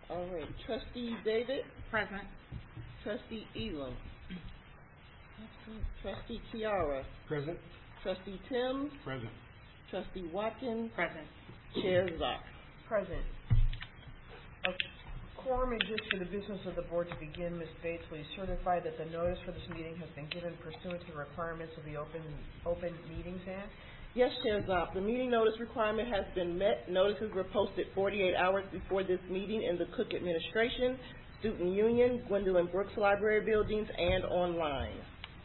All right. Trustee David? Present. Trustee Elam? Trustee Chiara? Present. Trustee Timms? Present. Trustee Watkins? Present. Chair Zopp? Present. A quorum exists for the business of the board to begin. Ms. Bates, will you certify that the notice for this meeting has been given pursuant to the requirements of the Open Meetings Act? Yes, Chair Zopp. The meeting notice requirement has been met. Notices were posted 48 hours before this meeting in the Cook Administration, Student Union, Gwendolyn Brooks Library buildings, and online.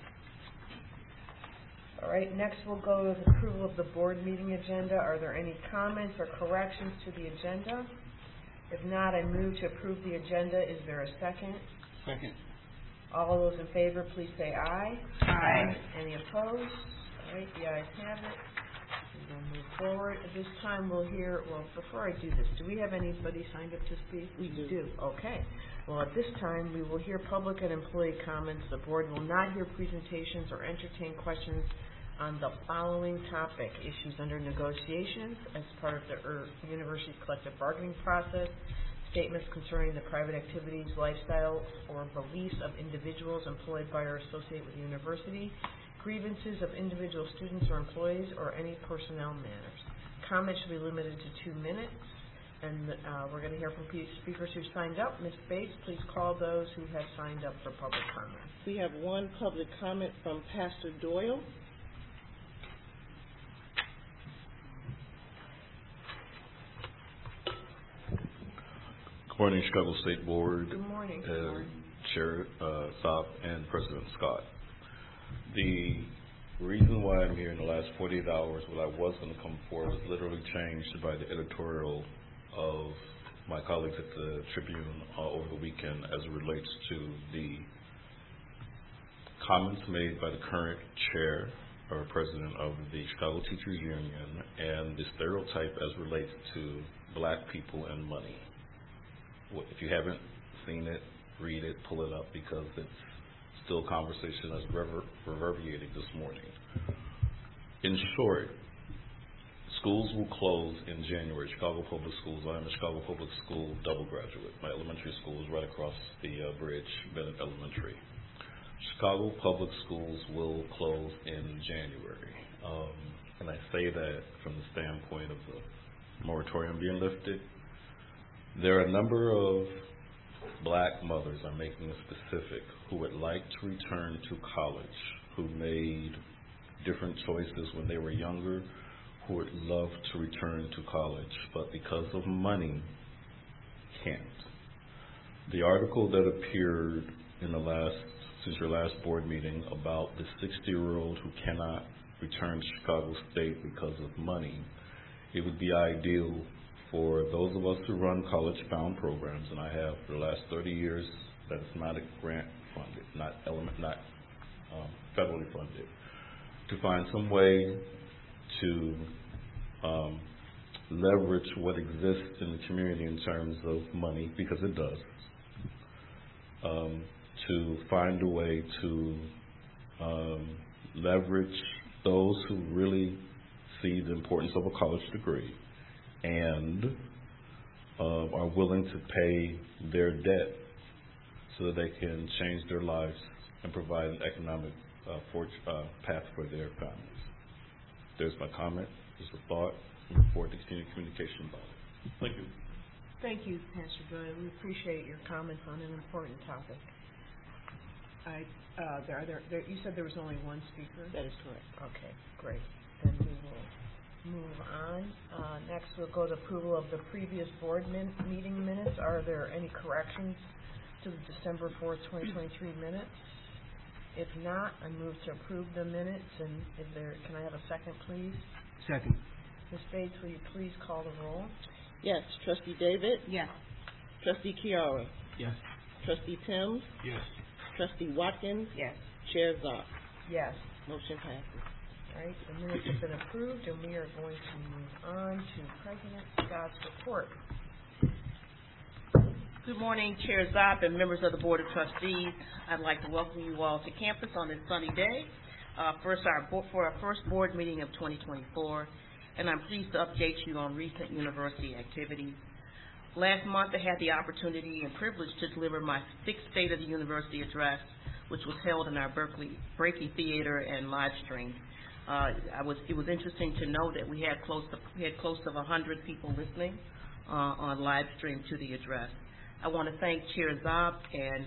All right, next we'll go to the approval of the board meeting agenda. Are there any comments or corrections to the agenda? If not, I move to approve the agenda. Is there a second? Second. All those in favor, please say aye. Aye. Any opposed? All right, the ayes have it. We're going to move forward. At this time, we'll hear, well, before I do this, do we have anybody signed up to speak? We do. Okay. Well, at this time, we will hear public and employee comments. The board will not hear presentations or entertain questions on the following topic: issues under negotiations as part of the university's collective bargaining process, statements concerning the private activities, lifestyle, or beliefs of individuals employed by or associated with the university, grievances of individual students or employees, or any personnel matters. Comments should be limited to 2 minutes, and we're going to hear from speakers who signed up. Ms. Bates, please call those who have signed up for public comment. We have one public comment from Pastor Doyle. Good morning, Chicago State Board. Good morning. Chair Zopp and President Scott. The reason why I'm here in the last 48 hours, what I was going to come for, was literally changed by the editorial of my colleagues at the Tribune over the weekend as it relates to the comments made by the current chair or president of the Chicago Teachers Union and the stereotype as it relates to black people and money. If you haven't seen it, read it, pull it up, because it's still conversation that's reverberating this morning. In short, schools will close in January. Chicago Public Schools. I am a Chicago Public School double graduate. My elementary school is right across the bridge, Bennett Elementary. Chicago Public Schools will close in January. And I say that from the standpoint of the moratorium being lifted. There are a number of black mothers, I'm making it specific, who would like to return to college, who made different choices when they were younger, who would love to return to college, but because of money, can't. The article that appeared in since your last board meeting about the 60-year-old who cannot return to Chicago State because of money, it would be ideal for those of us who run college-bound programs, and I have for the last 30 years, that is not a grant funded, not federally funded, to find some way to leverage what exists in the community in terms of money, because it does, to find a way to leverage those who really see the importance of a college degree and are willing to pay their debt so that they can change their lives and provide an economic path for their families. There's my comment. There's a thought. I look forward to continued communication about it. Thank you. Thank you, Pastor Doyle. We appreciate your comments on an important topic. You said there was only one speaker? That is correct. Okay, great. Then we will move on. Next, we'll go to approval of the previous board meeting minutes. Are there any corrections to the December 4th, 2023 minutes? If not, I move to approve the minutes. And can I have a second, please? Second. Ms. Bates, will you please call the roll? Yes. Trustee David? Yes. Trustee Chiara? Yes. Trustee Timms? Yes. Trustee Watkins? Yes. Chair Zopp? Yes. Motion passes. All right, the minutes have been approved, and we are going to move on to President Scott's report. Good morning, Chair Zopp and members of the Board of Trustees. I'd like to welcome you all to campus on this sunny day for our first board meeting of 2024, and I'm pleased to update you on recent university activities. Last month, I had the opportunity and privilege to deliver my sixth State of the University address, which was held in our Berkeley Theater and live streamed. It was interesting to know that we had close to 100 people listening on live stream to the address. I want to thank Chair Zob and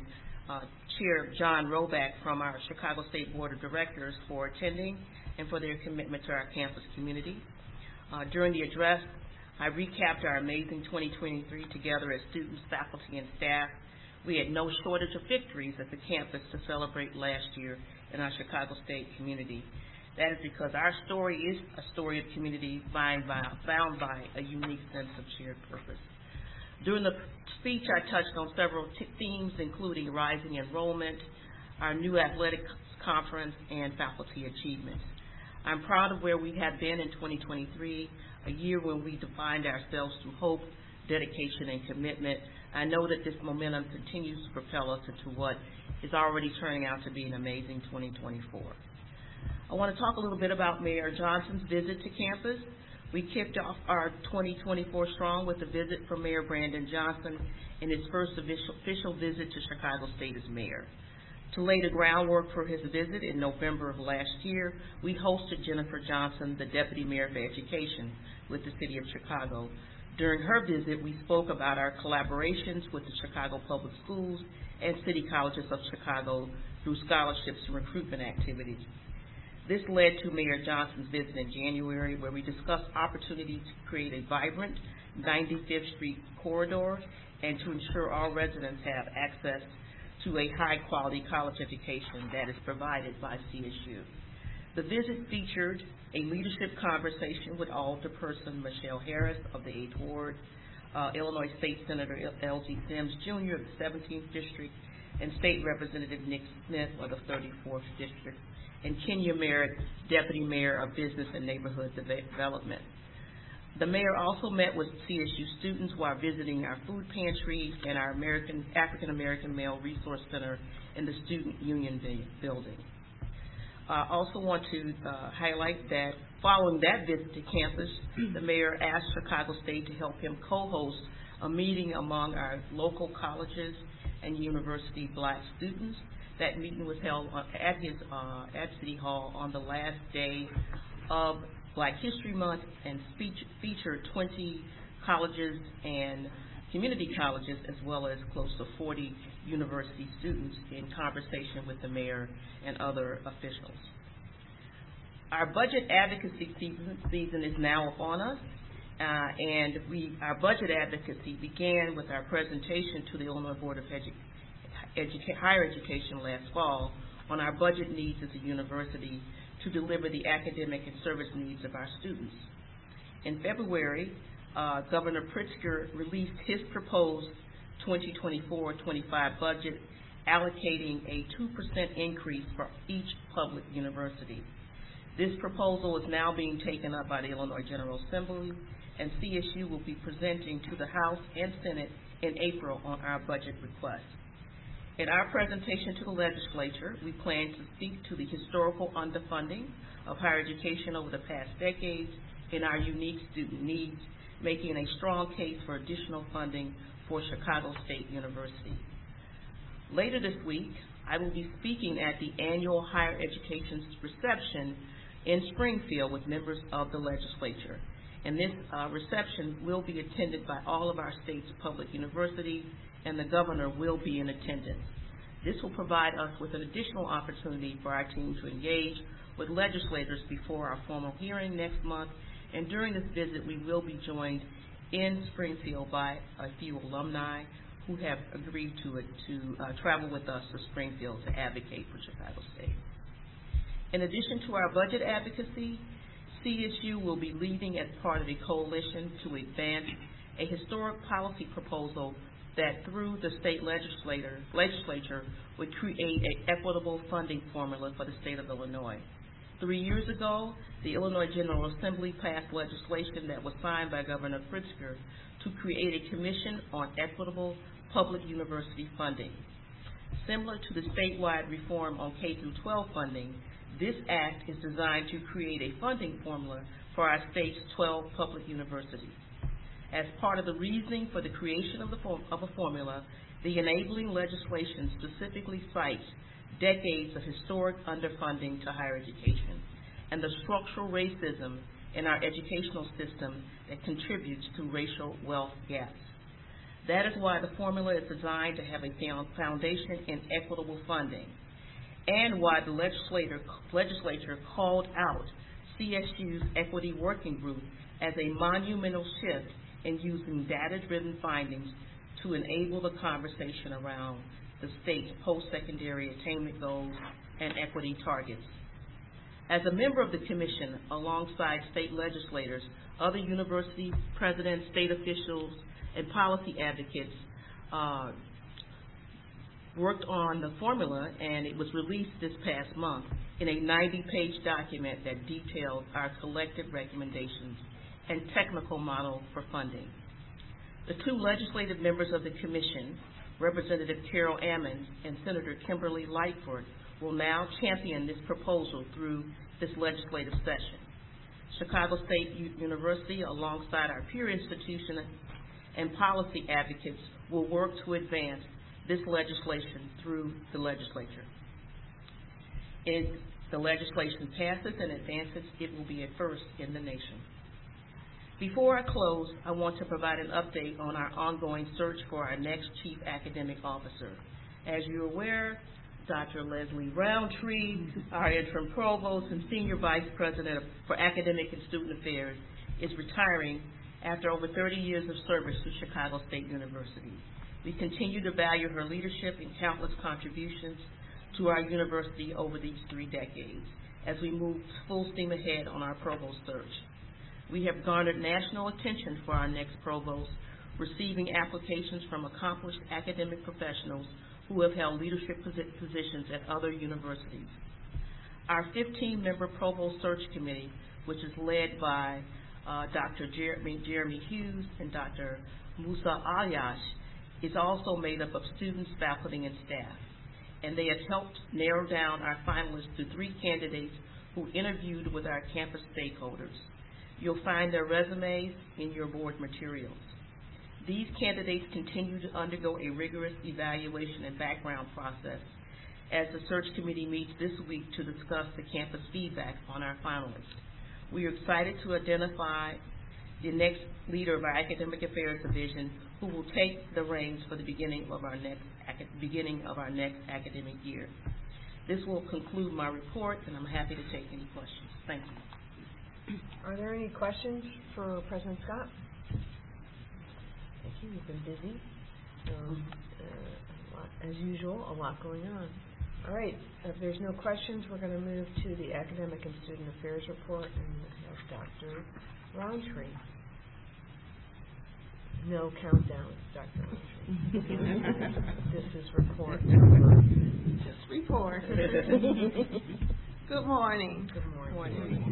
Chair John Roback from our Chicago State Board of Directors for attending and for their commitment to our campus community. During the address, I recapped our amazing 2023 together as students, faculty, and staff. We had no shortage of victories at the campus to celebrate last year in our Chicago State community. That is because our story is a story of community bound by a unique sense of shared purpose. During the speech, I touched on several themes, including rising enrollment, our new athletics conference, and faculty achievements. I'm proud of where we have been in 2023, a year when we defined ourselves through hope, dedication, and commitment. I know that this momentum continues to propel us into what is already turning out to be an amazing 2024. I want to talk a little bit about Mayor Johnson's visit to campus. We kicked off our 2024 strong with a visit from Mayor Brandon Johnson in his first official visit to Chicago State as mayor. To lay the groundwork for his visit in November of last year, we hosted Jennifer Johnson, the Deputy Mayor of Education with the City of Chicago. During her visit, we spoke about our collaborations with the Chicago Public Schools and City Colleges of Chicago through scholarships and recruitment activities. This led to Mayor Johnson's visit in January, where we discussed opportunities to create a vibrant 95th Street corridor and to ensure all residents have access to a high-quality college education that is provided by CSU. The visit featured a leadership conversation with Alderperson Michelle Harris of the 8th Ward, Illinois State Senator L.G. Sims Jr. of the 17th District, and State Representative Nick Smith of the 34th District, and Kenya Merritt, Deputy Mayor of Business and Neighborhood Development. The mayor also met with CSU students while visiting our food pantry and our African American Male Resource Center in the Student Union building. I also want to highlight that following that visit to campus, the mayor asked Chicago State to help him co-host a meeting among our local colleges and university Black students. That meeting was held at City Hall on the last day of Black History Month and featured 20 colleges and community colleges as well as close to 40 university students in conversation with the mayor and other officials. Our budget advocacy season is now upon us, and our budget advocacy began with our presentation to the Illinois Board of Higher Education last fall on our budget needs as a university to deliver the academic and service needs of our students. In February, Governor Pritzker released his proposed 2024-25 budget, allocating a 2% increase for each public university. This proposal is now being taken up by the Illinois General Assembly, and CSU will be presenting to the House and Senate in April on our budget request. In our presentation to the legislature, we plan to speak to the historical underfunding of higher education over the past decades and our unique student needs, making a strong case for additional funding for Chicago State University. Later this week, I will be speaking at the annual Higher Education reception in Springfield with members of the legislature. And this reception will be attended by all of our state's public universities, and the governor will be in attendance. This will provide us with an additional opportunity for our team to engage with legislators before our formal hearing next month. And during this visit, we will be joined in Springfield by a few alumni who have agreed to travel with us to Springfield to advocate for Chicago State. In addition to our budget advocacy, CSU will be leading as part of a coalition to advance a historic policy proposal that through the state legislature would create an equitable funding formula for the state of Illinois. 3 years ago, the Illinois General Assembly passed legislation that was signed by Governor Pritzker to create a commission on equitable public university funding. Similar to the statewide reform on K-12 funding, this act is designed to create a funding formula for our state's 12 public universities. As part of the reasoning for the creation of a formula, the enabling legislation specifically cites decades of historic underfunding to higher education and the structural racism in our educational system that contributes to racial wealth gaps. That is why the formula is designed to have a foundation in equitable funding, and why the legislature called out CSU's Equity Working Group as a monumental shift in using data-driven findings to enable the conversation around the state's post-secondary attainment goals and equity targets. As a member of the commission, alongside state legislators, other university presidents, state officials, and policy advocates worked on the formula, and it was released this past month in a 90-page document that detailed our collective recommendations and technical model for funding. The two legislative members of the commission, Representative Carol Ammons and Senator Kimberly Lightfoot, will now champion this proposal through this legislative session. Chicago State University, alongside our peer institution and policy advocates, will work to advance this legislation through the legislature. If the legislation passes and advances, it will be a first in the nation. Before I close, I want to provide an update on our ongoing search for our next Chief Academic Officer. As you're aware, Dr. Leslie Roundtree, our interim provost and senior vice president for academic and student affairs, is retiring after over 30 years of service to Chicago State University. We continue to value her leadership and countless contributions to our university over these 3 decades as we move full steam ahead on our provost search. We have garnered national attention for our next provost, receiving applications from accomplished academic professionals who have held leadership positions at other universities. Our 15-member provost search committee, which is led by Dr. Jeremy Hughes and Dr. Musa Alyash, is also made up of students, faculty, and staff. And they have helped narrow down our finalists to 3 candidates who interviewed with our campus stakeholders. You'll find their resumes in your board materials. These candidates continue to undergo a rigorous evaluation and background process as the search committee meets this week to discuss the campus feedback on our finalists. We are excited to identify the next leader of our academic affairs division who will take the reins for the beginning of our next academic year. This will conclude my report, and I'm happy to take any questions. Thank you. Are there any questions for President Scott? Thank you. You've been busy. As usual, a lot going on. All right. If there's no questions, we're going to move to the academic and student affairs report, and we'll have Dr. Roundtree. No countdown, Dr. Roundtree. This is report. Just report. Good morning. Good morning.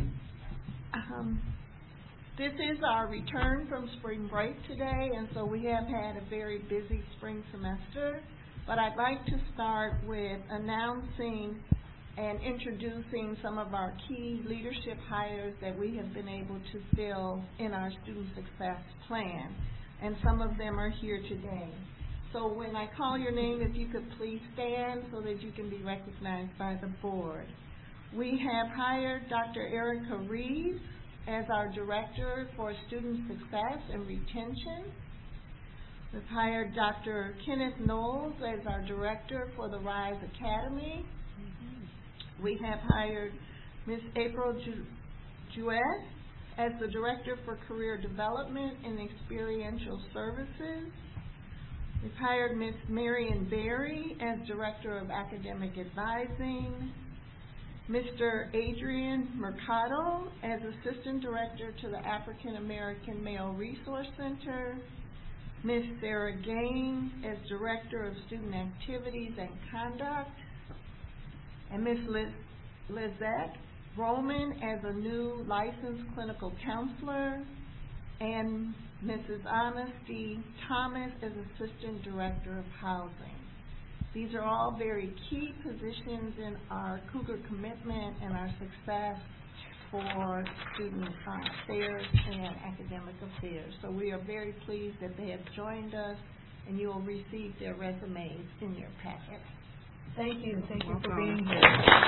This is our return from spring break today, and so we have had a very busy spring semester. But I'd like to start with announcing and introducing some of our key leadership hires that we have been able to fill in our student success plan. And some of them are here today. So when I call your name, if you could please stand so that you can be recognized by the board. We have hired Dr. Erica Reeves as our Director for Student Success and Retention. We've hired Dr. Kenneth Knowles as our Director for the RISE Academy. We have hired Ms. April Jewett as the Director for Career Development and Experiential Services. We've hired Ms. Marion Berry as Director of Academic Advising. Mr. Adrian Mercado as Assistant Director to the African American Male Resource Center. Ms. Sarah Gaines as Director of Student Activities and Conduct. And Ms. Lizette Roman as a new licensed clinical counselor. And Mrs. Anna C. Thomas as Assistant Director of Housing. These are all very key positions in our Cougar commitment and our success for student affairs and academic affairs. So we are very pleased that they have joined us, and you will receive their resumes in your packet. Thank you. Thank you for being here.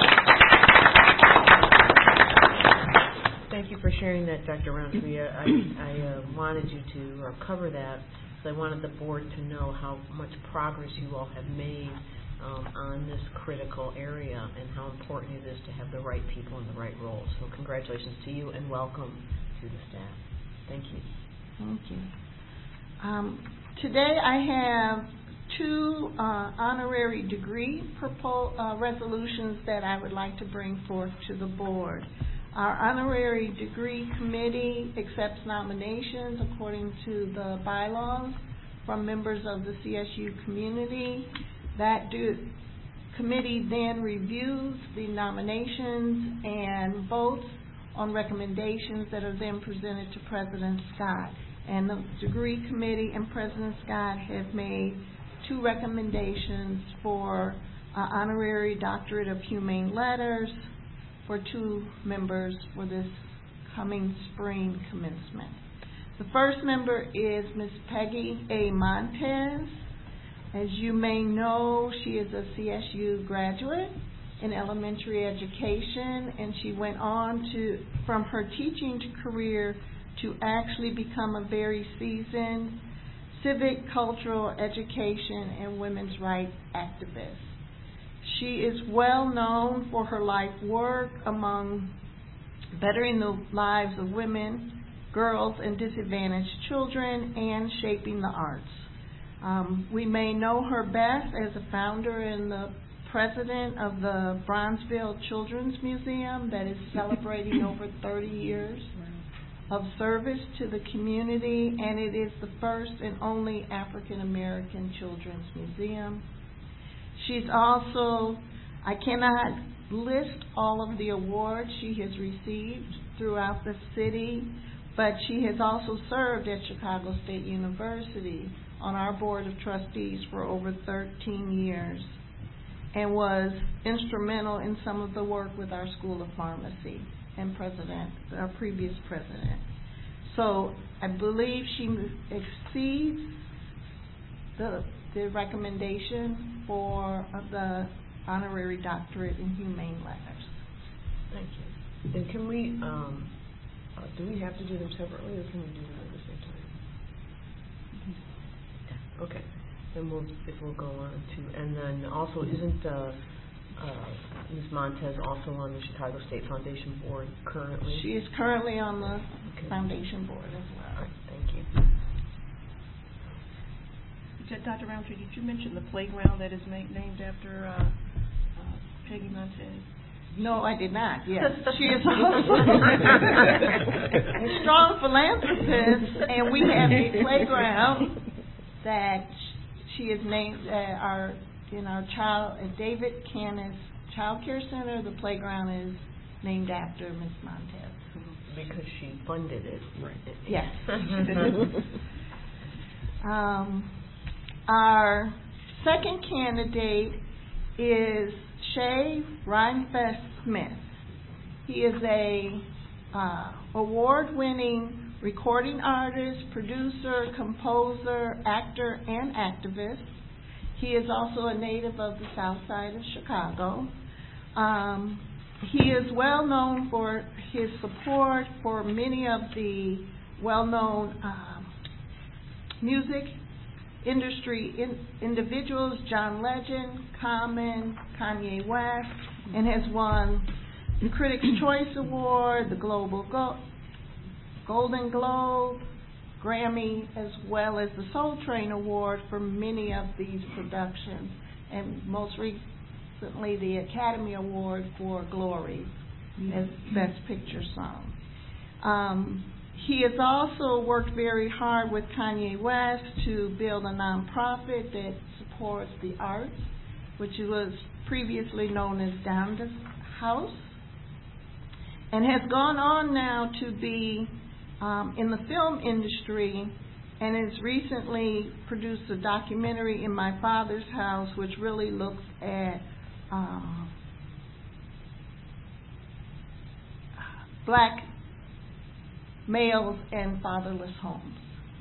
Thank you for sharing that, Dr. Roundtree. I wanted you to cover that, so I wanted the board to know how much progress you all have made on this critical area and how important it is to have the right people in the right roles. So congratulations to you and welcome to the staff. Thank you. Thank you. Today I have two honorary degree resolutions that I would like to bring forth to the board. Our honorary degree committee accepts nominations according to the bylaws from members of the CSU community. That committee then reviews the nominations and votes on recommendations that are then presented to President Scott. And the degree committee and President Scott have made two recommendations for honorary doctorate of humane letters for two members for this coming spring commencement. The first member is Ms. Peggy A. Montez. As you may know, she is a CSU graduate in elementary education, and she went on from her teaching career to actually become a very seasoned civic, cultural, education, and women's rights activist. She is well known for her life work among bettering the lives of women, girls, and disadvantaged children, and shaping the arts. We may know her best as a founder and the president of the Bronzeville Children's Museum that is celebrating over 30 years of service to the community, and it is the first and only African American children's museum. She's also, I cannot list all of the awards she has received throughout the city, but she has also served at Chicago State University on our board of trustees for over 13 years and was instrumental in some of the work with our School of Pharmacy and our previous president. So I believe she exceeds the recommendation for the honorary doctorate in humane letters. Thank you. And can we, do we have to do them separately, or can we do them at the same time? Okay. Then we'll go on to, and then also isn't Ms. Montez also on the Chicago State Foundation Board currently? She is currently on the Foundation Board as well. All right, thank you. Dr. Roundtree, did you mention the playground that is named after Peggy Montez? No, I did not. Yes, she is also a strong philanthropist, and we have a playground that she is named in our David Canis Child Care Center. The playground is named after Ms. Montez because she funded it. Right. Yes. Our second candidate is Shay Reinfest Smith. He is a award-winning recording artist, producer, composer, actor, and activist. He is also a native of the South Side of Chicago. He is well known for his support for many of the well-known music industry individuals, John Legend, Common, Kanye West, and has won the Critics' Choice Award, the Golden Globe, Grammy, as well as the Soul Train Award for many of these productions, and most recently the Academy Award for Glory as Best Picture Song. He has also worked very hard with Kanye West to build a nonprofit that supports the arts, which was previously known as Donda's House, and has gone on now to be in the film industry, and has recently produced a documentary, In My Father's House, which really looks at Black males in fatherless homes.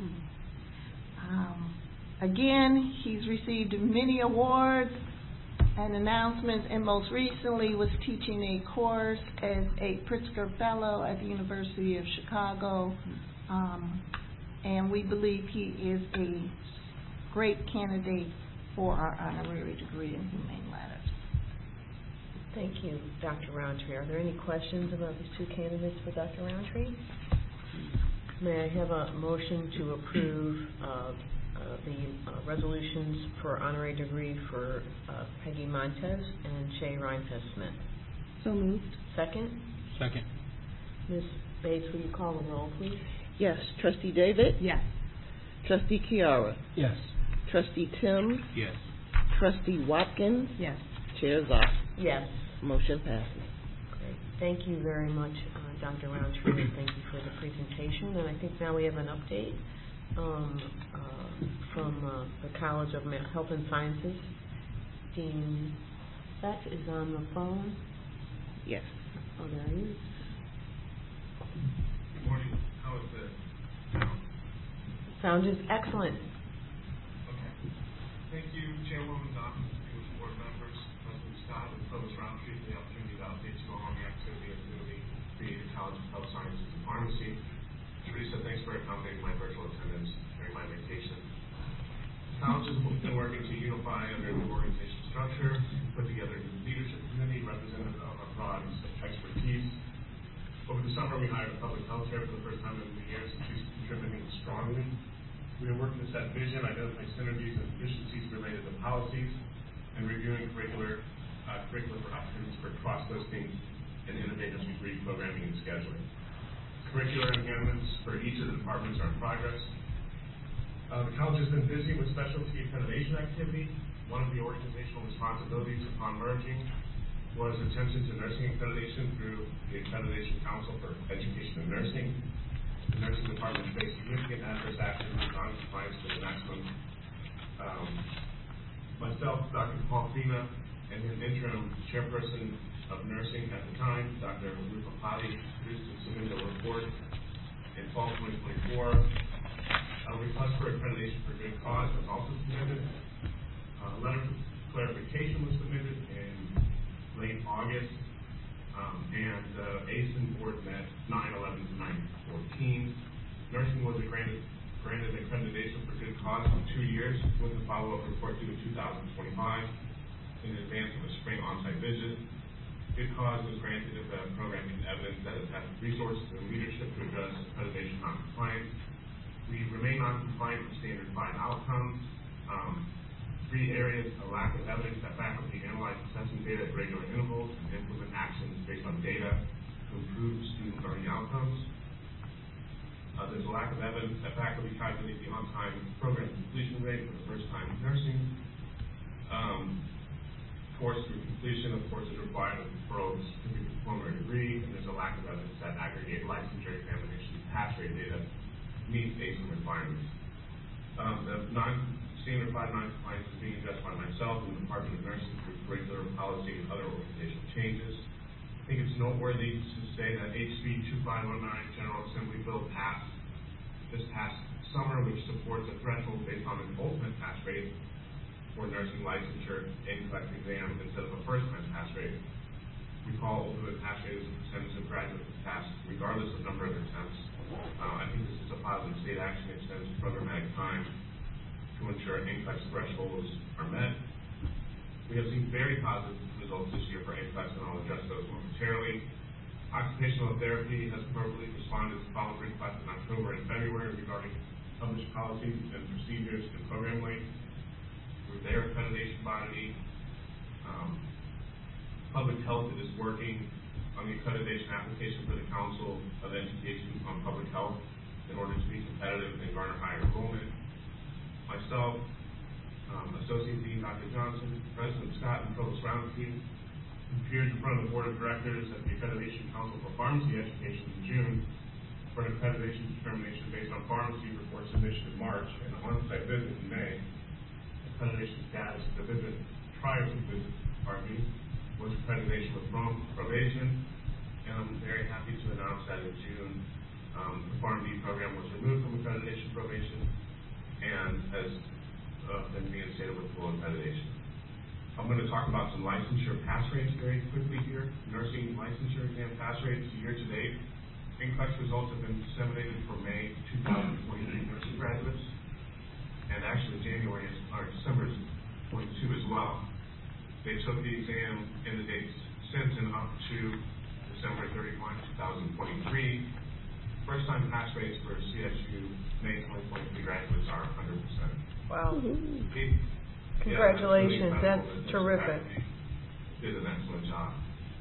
Again, he's received many awards and announcements, and most recently was teaching a course as a Pritzker Fellow at the University of Chicago. And we believe he is a great candidate for our honorary degree in humane letters. Thank you, Dr. Roundtree. Are there any questions about these two candidates for Dr. Roundtree? May I have a motion to approve the resolutions for honorary degree for Peggy Montez and Shay Reinfest-Smith? So moved. Second? Second. Ms. Bates, will you call the roll, please? Yes. Trustee David? Yes. Trustee Chiara? Yes. Trustee Tim? Yes. Trustee Watkins? Yes. Chair Zoff? Yes. Motion passes. Great. Thank you very much, Dr. Roundtree, and thank you for the presentation. And I think now we have an update from the College of Health and Sciences. Dean Beck is on the phone. Yes. Oh, there he is. Good morning. How is the sound? Sound is excellent. Okay. Thank you, Chairwoman Dobbins, distinguished board members, President Scott, and Provost Roundtree for the opportunity to update you on the activity of the newly created College of Health Sciences and Pharmacy. Teresa, thanks for accommodating my virtual attendance during my vacation. The college has been working to unify under the organizational structure, put together a new leadership committee representative of our broad expertise. Over the summer, we hired a public health chair for the first time in a year, so she's contributing strongly. We are working to set vision, identify synergies and efficiencies related to policies, and reviewing curriculum for opportunities for cross-listing and innovative degree programming and scheduling. Curricular enhancements for each of the departments are in progress. The college has been busy with specialty accreditation activity. One of the organizational responsibilities upon merging was attention to nursing accreditation through the Accreditation Council for Education and Nursing. The nursing department faced significant adverse action and non-compliance to the maximum. Myself, Dr. Paul Fina, and an interim chairperson of nursing at the time, Dr. Rupa Patti, produced and submitted a report in fall 2024. A request for accreditation for good cause was also submitted. A letter of clarification was submitted in late August, and the ASIN board met 9/11 to 9/14. Nursing was granted accreditation for good cause for 2 years with a follow-up report due in 2025 in advance of a spring on-site visit. Good cause was granted if the program needs evidence that it has resources and leadership to address accreditation non-compliance. We remain non-compliant with standard 5 outcomes. 3 areas: a lack of evidence that faculty analyze assessment data at regular intervals and implement actions based on data to improve student learning outcomes. There's a lack of evidence that faculty calculate the on-time program completion rate for the first time in nursing. Course through completion of courses required of referral certificate diploma or degree, and there's a lack of evidence that aggregate licensure examination pass rate data meets ASIN requirements. The standard 5 non-compliance is being addressed by myself and the Department of Nursing through curricular policy and other organizational changes. I think it's noteworthy to say that HB 2509 General Assembly bill passed this past summer, which supports a threshold based on an ultimate pass rate for nursing licensure NCLEX exam instead of a first-time pass rate. Recall, ultimate pass rate is a percentage of graduates who pass regardless of number of attempts. I think this is a positive state action, extends programmatic time to ensure NCLEX thresholds are met. We have seen very positive results this year for NCLEX, and I'll address those momentarily. Occupational therapy has appropriately responded to following requests in October and February regarding published policies and procedures and program length. Through their accreditation body, Public Health is working on the accreditation application for the Council of Education on Public Health in order to be competitive and garner higher enrollment. Myself, Associate Dean Dr. Johnson, President Scott, and Provost Roundtree appeared in front of the Board of Directors at the Accreditation Council for Pharmacy Education in June for an accreditation determination based on pharmacy report submission in March and an on-site visit in May. Accreditation status of the visit prior to the visit, was accreditation with probation, and I'm very happy to announce that in June, the PharmD program was removed from accreditation probation and has been reinstated with full accreditation. I'm going to talk about some licensure pass rates very quickly here. Nursing licensure exam pass rates year to date. NCLEX results have been disseminated for May 2023 nursing graduates, and actually December 22 as well. They took the exam in the dates since and up to December 31, 2023. First-time pass rates for CSU May 2023 graduates are 100%. Wow. Congratulations, that's terrific. Did an excellent job.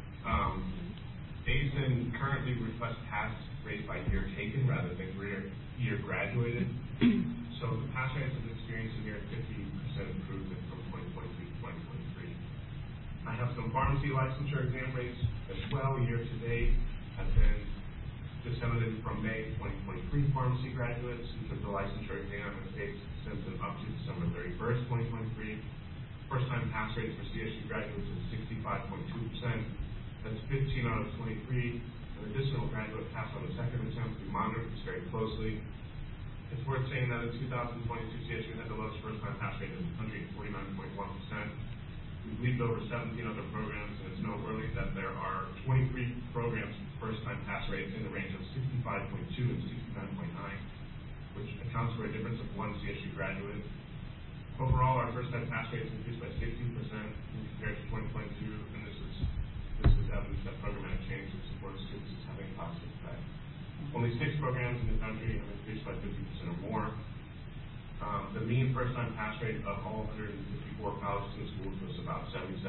ASIN currently requests pass rate by year taken rather than year graduated. So the pass rates have experienced a near 50% improvement from 2022 to 2023. I have some pharmacy licensure exam rates as well. Year to date have been disseminated from May 2023 pharmacy graduates who took the licensure exam in the dates since and up to December 31st, 2023. First-time pass rates for CSU graduates is 65.2%. That's 15 out of 23. An additional graduate passed on the second attempt. We monitor this very closely. It's worth saying that in 2022, CSU had the lowest first-time pass rate of 149.1%. We've leaped over 17 other programs, and it's noteworthy that there are 23 programs with first-time pass rates in the range of 65.2 and 69.9, which accounts for a difference of one CSU graduate. Overall, our first-time pass rates increased by 16% compared to 2022, and this is evidence that programmatic change that supports students is having a positive effect. Only 6 programs in the country have increased by 50% or more. The mean first-time pass rate of all 154 colleges and schools was about 77%.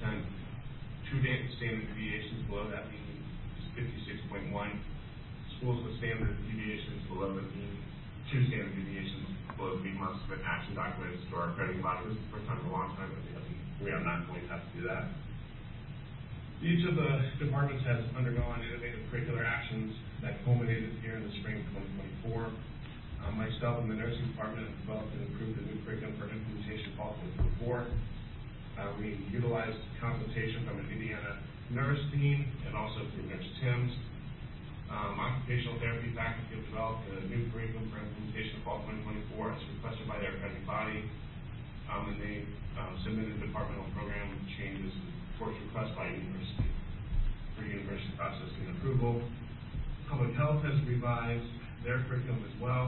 2 standard deviations below that mean is 56.1. Schools with standard deviations below the mean, 2 standard deviations below the mean must submit action documents to our accrediting body. This is the first time in a long time that we are not going to have to do that. Each of the departments has undergone innovative curricular actions that culminated here in the spring of 2024. Myself and the nursing department have developed and improved a new curriculum for implementation fall 2024. We utilized consultation from an Indiana nurse team and also through Nurse Tim's. Occupational therapy faculty have developed a new curriculum for implementation fall 2024 as requested by their accrediting body. And they submitted departmental program changes for request by university for university processing and approval. Public health has revised their curriculum as well,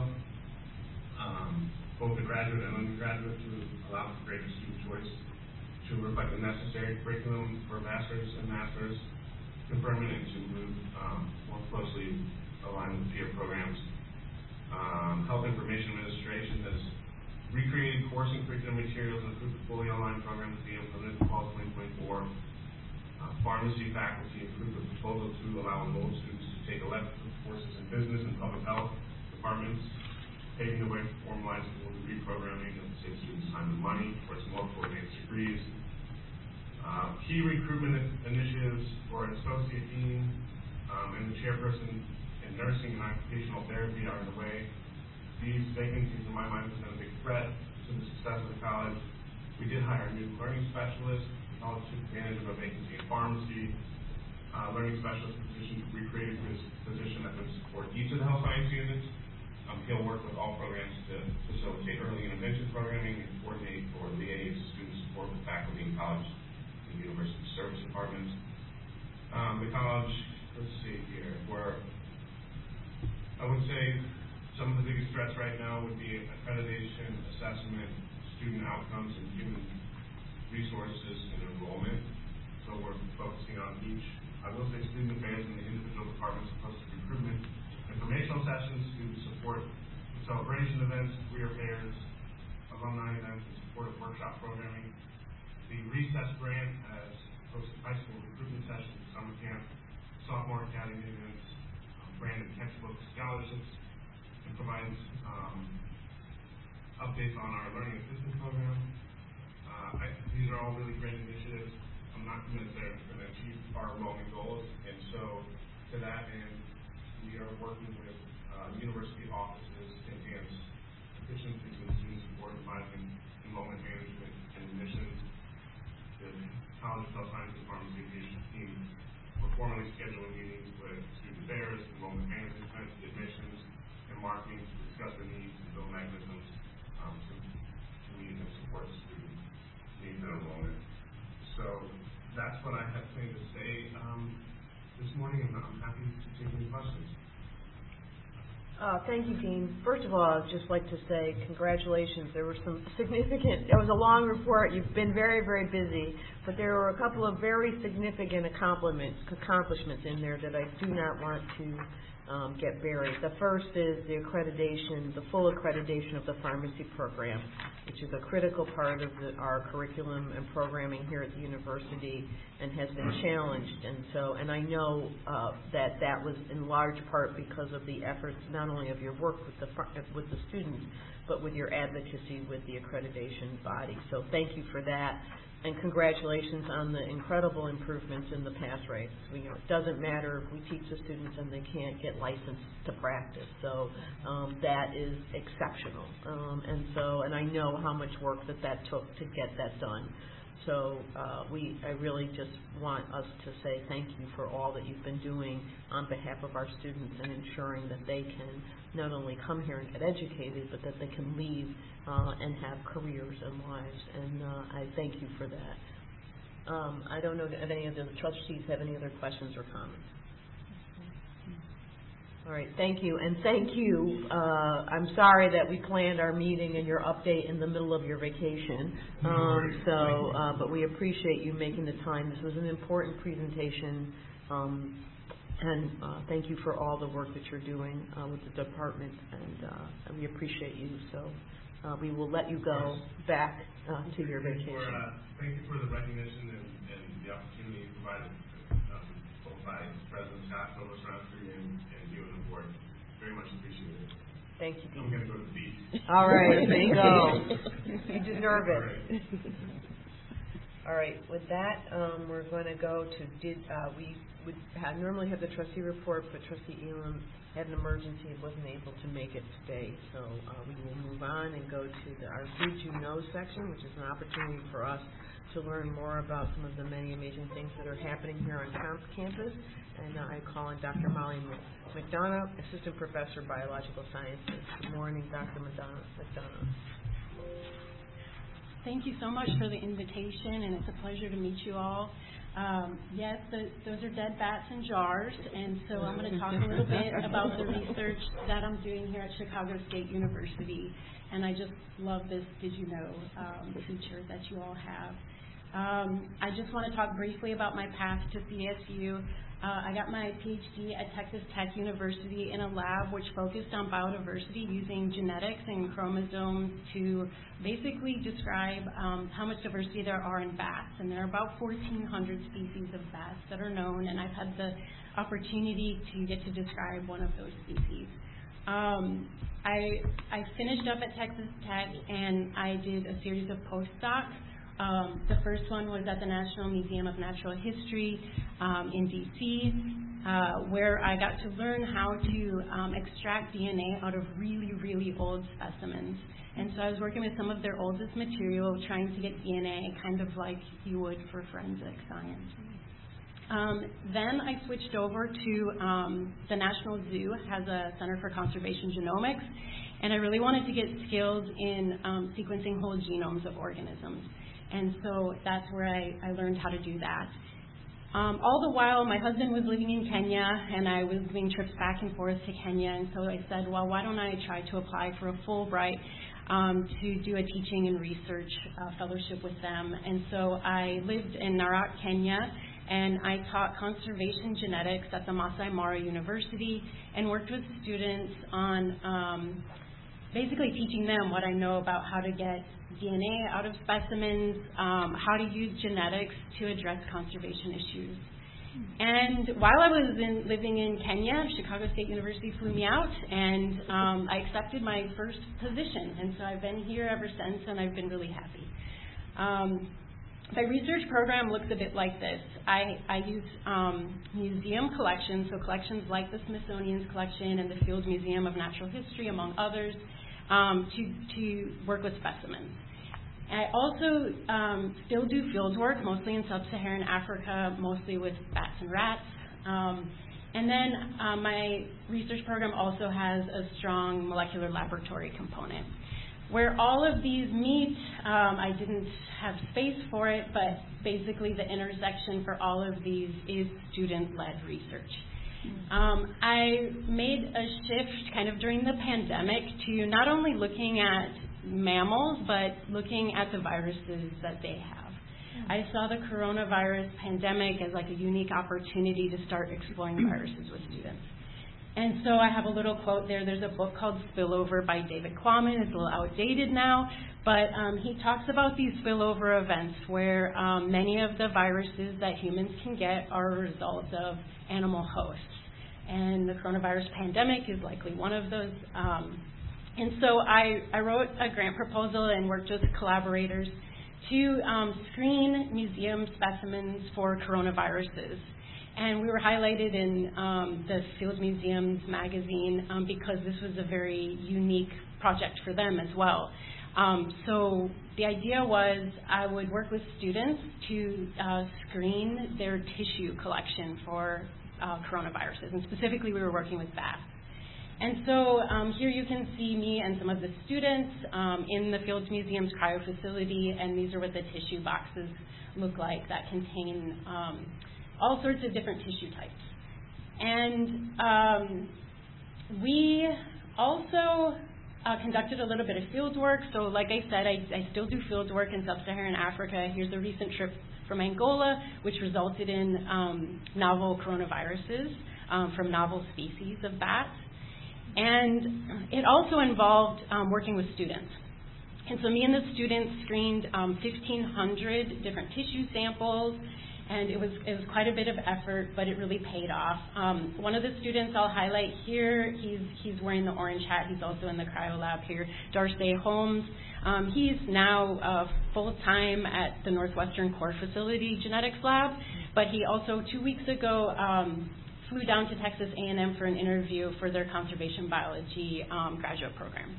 both the graduate and undergraduate, to allow for greater student choice, to reflect the necessary curriculum for bachelor's and master's, confirming and to move more closely aligned with peer programs. Health Information Administration has recreated course and curriculum materials and approved a fully online program to be implemented in fall 2024. Pharmacy faculty approved a proposal to allow enrolled students to take elective courses in business and public health departments, paving the way for formalized dual degree programming that will save students time and money towards multiple advanced degrees. Key recruitment initiatives for an associate dean and the chairperson in nursing and occupational therapy are underway. These vacancies, in my mind, present a big threat to the success of the college. We did hire a new learning specialist. The college took advantage of a vacancy in pharmacy. Learning specialist position recreated this position that would support each of the health science units. He'll work with all programs to facilitate early intervention programming and coordinate or liaise student support with faculty in college and university service departments. The college, let's see here, where I would say some of the biggest threats right now would be accreditation, assessment, student outcomes, and human resources and enrollment. So we're focusing on each. I will say student affairs in the individual departments opposed to recruitment, informational sessions, student support, celebration events, career fairs, alumni events, and supportive workshop programming. The Recess Grant has hosted high school recruitment sessions, summer camp, sophomore academy events, branded textbook scholarships, and provides updates on our learning assistance program. These are all really great initiatives. I'm not convinced they're going to achieve our enrollment goals, and so to that end, we are working with university offices to enhance efficiencies in student support, advising, enrollment management, and admissions. The College of Health Sciences and Pharmacy team work formally scheduling meetings with student affairs, enrollment management, admissions, and marketing to discuss the needs and build mechanisms to meet and support student needs and enrollment. So that's what I have to say this morning, and I'm happy to take any questions. Thank you, Dean. First of all, I'd just like to say congratulations. There were some significant, it was a long report. You've been very, very busy, but there were a couple of very significant accomplishments in there that I do not want to get buried. The first is the accreditation, the full accreditation of the pharmacy program, which is a critical part of our curriculum and programming here at the university and has been challenged. And I know that was in large part because of the efforts not only of your work with the students, but with your advocacy with the accreditation body. So thank you for that. And congratulations on the incredible improvements in the pass rates. It doesn't matter if we teach the students and they can't get licensed to practice. So that is exceptional. And I know how much work that took to get that done. So I really just want us to say thank you for all that you've been doing on behalf of our students and ensuring that they can not only come here and get educated, but that they can leave and have careers and lives. And I thank you for that. I don't know if any of the trustees have any other questions or comments. All right, thank you. And thank you. I'm sorry that we planned our meeting and your update in the middle of your vacation. But we appreciate you making the time. This was an important presentation. And thank you for all the work that you're doing with the department. And we appreciate you. So we will let you go back to your vacation. Thank you for the recognition and the opportunity provided both by President Scott, Provost Roundtree, and you and the board. Very much appreciated. Thank you, Dean. I'm going to go to the beach. All right, there you go. You deserve it. All right, with that, we're going to go to, we would normally have the trustee report, but Trustee Elam had an emergency and wasn't able to make it today. So we will move on and go to our Did You Know section, which is an opportunity for us to learn more about some of the many amazing things that are happening here on campus. And I call on Dr. Molly McDonough, Assistant Professor of Biological Sciences. Good morning, Dr. McDonough. Thank you so much for the invitation, and it's a pleasure to meet you all. Yes, those are dead bats in jars, and so I'm going to talk a little bit about the research that I'm doing here at Chicago State University. And I just love this Did You Know feature that you all have. I just want to talk briefly about my path to CSU. I got my PhD at Texas Tech University in a lab which focused on biodiversity using genetics and chromosomes to basically describe how much diversity there are in bats. And there are about 1,400 species of bats that are known, and I've had the opportunity to get to describe one of those species. I finished up at Texas Tech, and I did a series of postdocs. The first one was at the National Museum of Natural History in D.C., where I got to learn how to extract DNA out of really, really old specimens. And so I was working with some of their oldest material, trying to get DNA kind of like you would for forensic science. Then I switched over to the National Zoo, has a Center for Conservation Genomics, and I really wanted to get skills in sequencing whole genomes of organisms. And so that's where I learned how to do that. All the while, my husband was living in Kenya, and I was doing trips back and forth to Kenya. And so I said, well, why don't I try to apply for a Fulbright to do a teaching and research fellowship with them. And so I lived in Narok, Kenya, and I taught conservation genetics at the Masai Mara University and worked with students on basically teaching them what I know about how to get DNA out of specimens, how to use genetics to address conservation issues. And while I was living in Kenya, Chicago State University flew me out, and I accepted my first position. And so I've been here ever since, and I've been really happy. My research program looks a bit like this. I use museum collections, so collections like the Smithsonian's collection and the Field Museum of Natural History, among others, to work with specimens. I also still do field work, mostly in sub-Saharan Africa, mostly with bats and rats. And then my research program also has a strong molecular laboratory component. Where all of these meet, I didn't have space for it, but basically the intersection for all of these is student-led research. I made a shift kind of during the pandemic to not only looking at mammals, but looking at the viruses that they have. I saw the coronavirus pandemic as like a unique opportunity to start exploring viruses with students. And so I have a little quote there. There's a book called Spillover by David Quammen. It's a little outdated now, but he talks about these spillover events where many of the viruses that humans can get are a result of animal hosts. And the coronavirus pandemic is likely one of those. And so I wrote a grant proposal and worked with collaborators to screen museum specimens for coronaviruses. And we were highlighted in the Field Museums magazine because this was a very unique project for them as well. So the idea was I would work with students to screen their tissue collection for coronaviruses, and specifically we were working with bats. And so here you can see me and some of the students in the Fields Museum's cryo facility, and these are what the tissue boxes look like that contain all sorts of different tissue types. And we also conducted a little bit of field work. So like I said, I still do field work in sub-Saharan Africa. Here's a recent trip from Angola, which resulted in novel coronaviruses from novel species of bats. And it also involved working with students. And so me and the students screened 1,500 different tissue samples, and it was quite a bit of effort, but it really paid off. One of the students I'll highlight here, he's wearing the orange hat. He's also in the cryo lab here, Darcy Holmes. He's now full-time at the Northwestern Core Facility Genetics Lab, but he also 2 weeks ago flew down to Texas A&M for an interview for their conservation biology graduate program.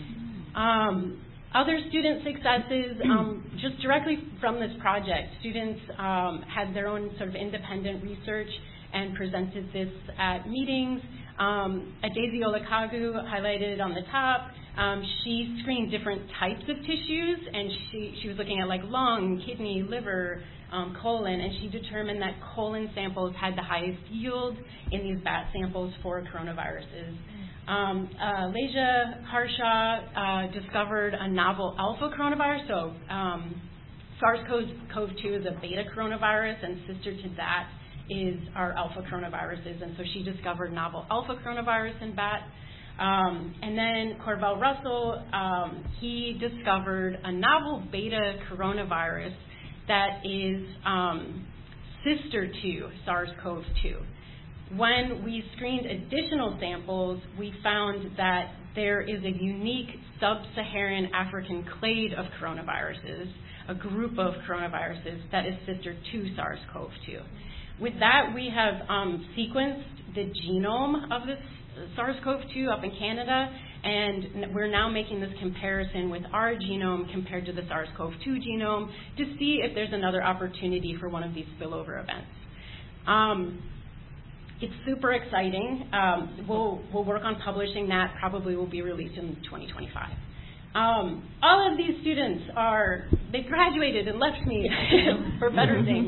Other student successes, just directly from this project, students had their own sort of independent research and presented this at meetings. Daisy Olakagu, highlighted on the top, she screened different types of tissues, and she was looking at like lung, kidney, liver, colon, and she determined that colon samples had the highest yield in these bat samples for coronaviruses. Leja Harshaw discovered a novel alpha coronavirus. So SARS-CoV-2 is a beta coronavirus, and sister to that is our alpha coronaviruses. And so she discovered novel alpha coronavirus in bat. And then Corvell Russell, he discovered a novel beta coronavirus that is sister to SARS-CoV-2. When we screened additional samples, we found that there is a unique sub-Saharan African clade of coronaviruses, a group of coronaviruses that is sister to SARS-CoV-2. With that, we have sequenced the genome of this SARS-CoV-2 up in Canada, and we're now making this comparison with our genome compared to the SARS-CoV-2 genome to see if there's another opportunity for one of these spillover events. It's super exciting. We'll work on publishing that. Probably will be released in 2025. All of these students they graduated and left me for better things.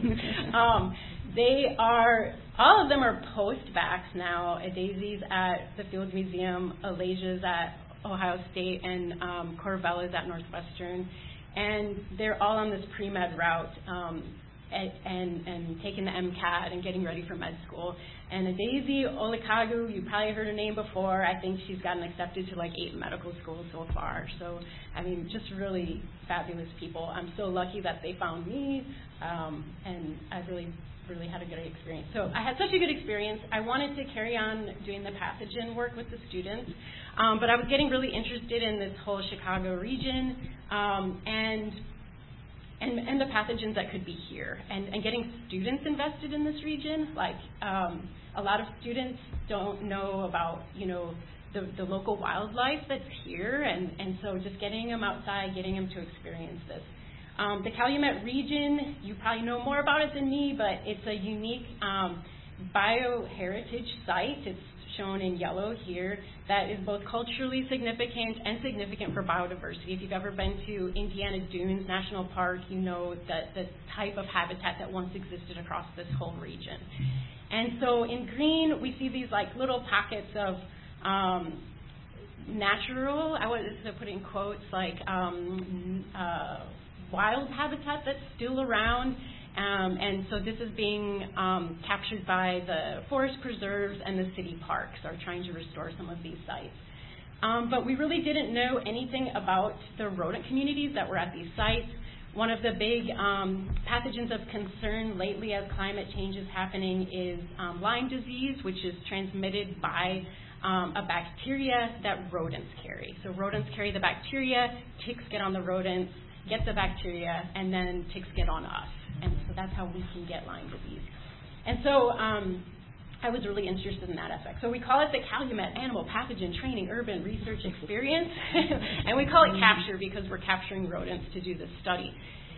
All of them are post-vax now. Daisy's at the Field Museum, Alaja's at Ohio State, and Corvell is at Northwestern. And they're all on this pre-med route and taking the MCAT and getting ready for med school. And Daisy Olakagu, you probably heard her name before. I think she's gotten accepted to like 8 medical schools so far. So, I mean, just really fabulous people. I'm so lucky that they found me, and I really had a good experience. So I had such a good experience. I wanted to carry on doing the pathogen work with the students, but I was getting really interested in this whole Chicago region and the pathogens that could be here, and getting students invested in this region. Like a lot of students don't know about, the local wildlife that's here, and so just getting them outside, getting them to experience this. The Calumet region, you probably know more about it than me, but it's a unique bioheritage site. It's shown in yellow here, that is both culturally significant and significant for biodiversity. If you've ever been to Indiana Dunes National Park, you know that the type of habitat that once existed across this whole region. And so in green, we see these like little pockets of natural, I want to put it in quotes, like wild habitat that's still around. And so this is being captured by the forest preserves and the city parks are trying to restore some of these sites. But we really didn't know anything about the rodent communities that were at these sites. One of the big pathogens of concern lately as climate change is happening is Lyme disease, which is transmitted by a bacteria that rodents carry. So rodents carry the bacteria, ticks get on the rodents, get the bacteria, and then ticks get on us. And so that's how we can get Lyme disease. And so I was really interested in that aspect. So we call it the Calumet Animal Pathogen Training Urban Research Experience. And we call it CAPTURE because we're capturing rodents to do this study.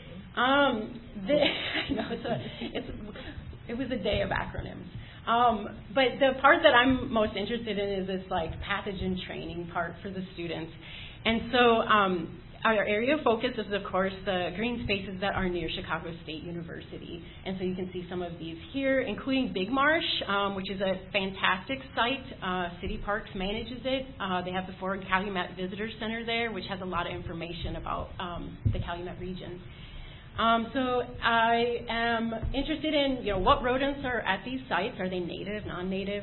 It was a day of acronyms. But the part that I'm most interested in is this like pathogen training part for the students. And so our area of focus is, of course, the green spaces that are near Chicago State University. And so you can see some of these here, including Big Marsh, which is a fantastic site. City Parks manages it. They have the Ford Calumet Visitor Center there, which has a lot of information about the Calumet region. So I am interested in, what rodents are at these sites. Are they native, non-native?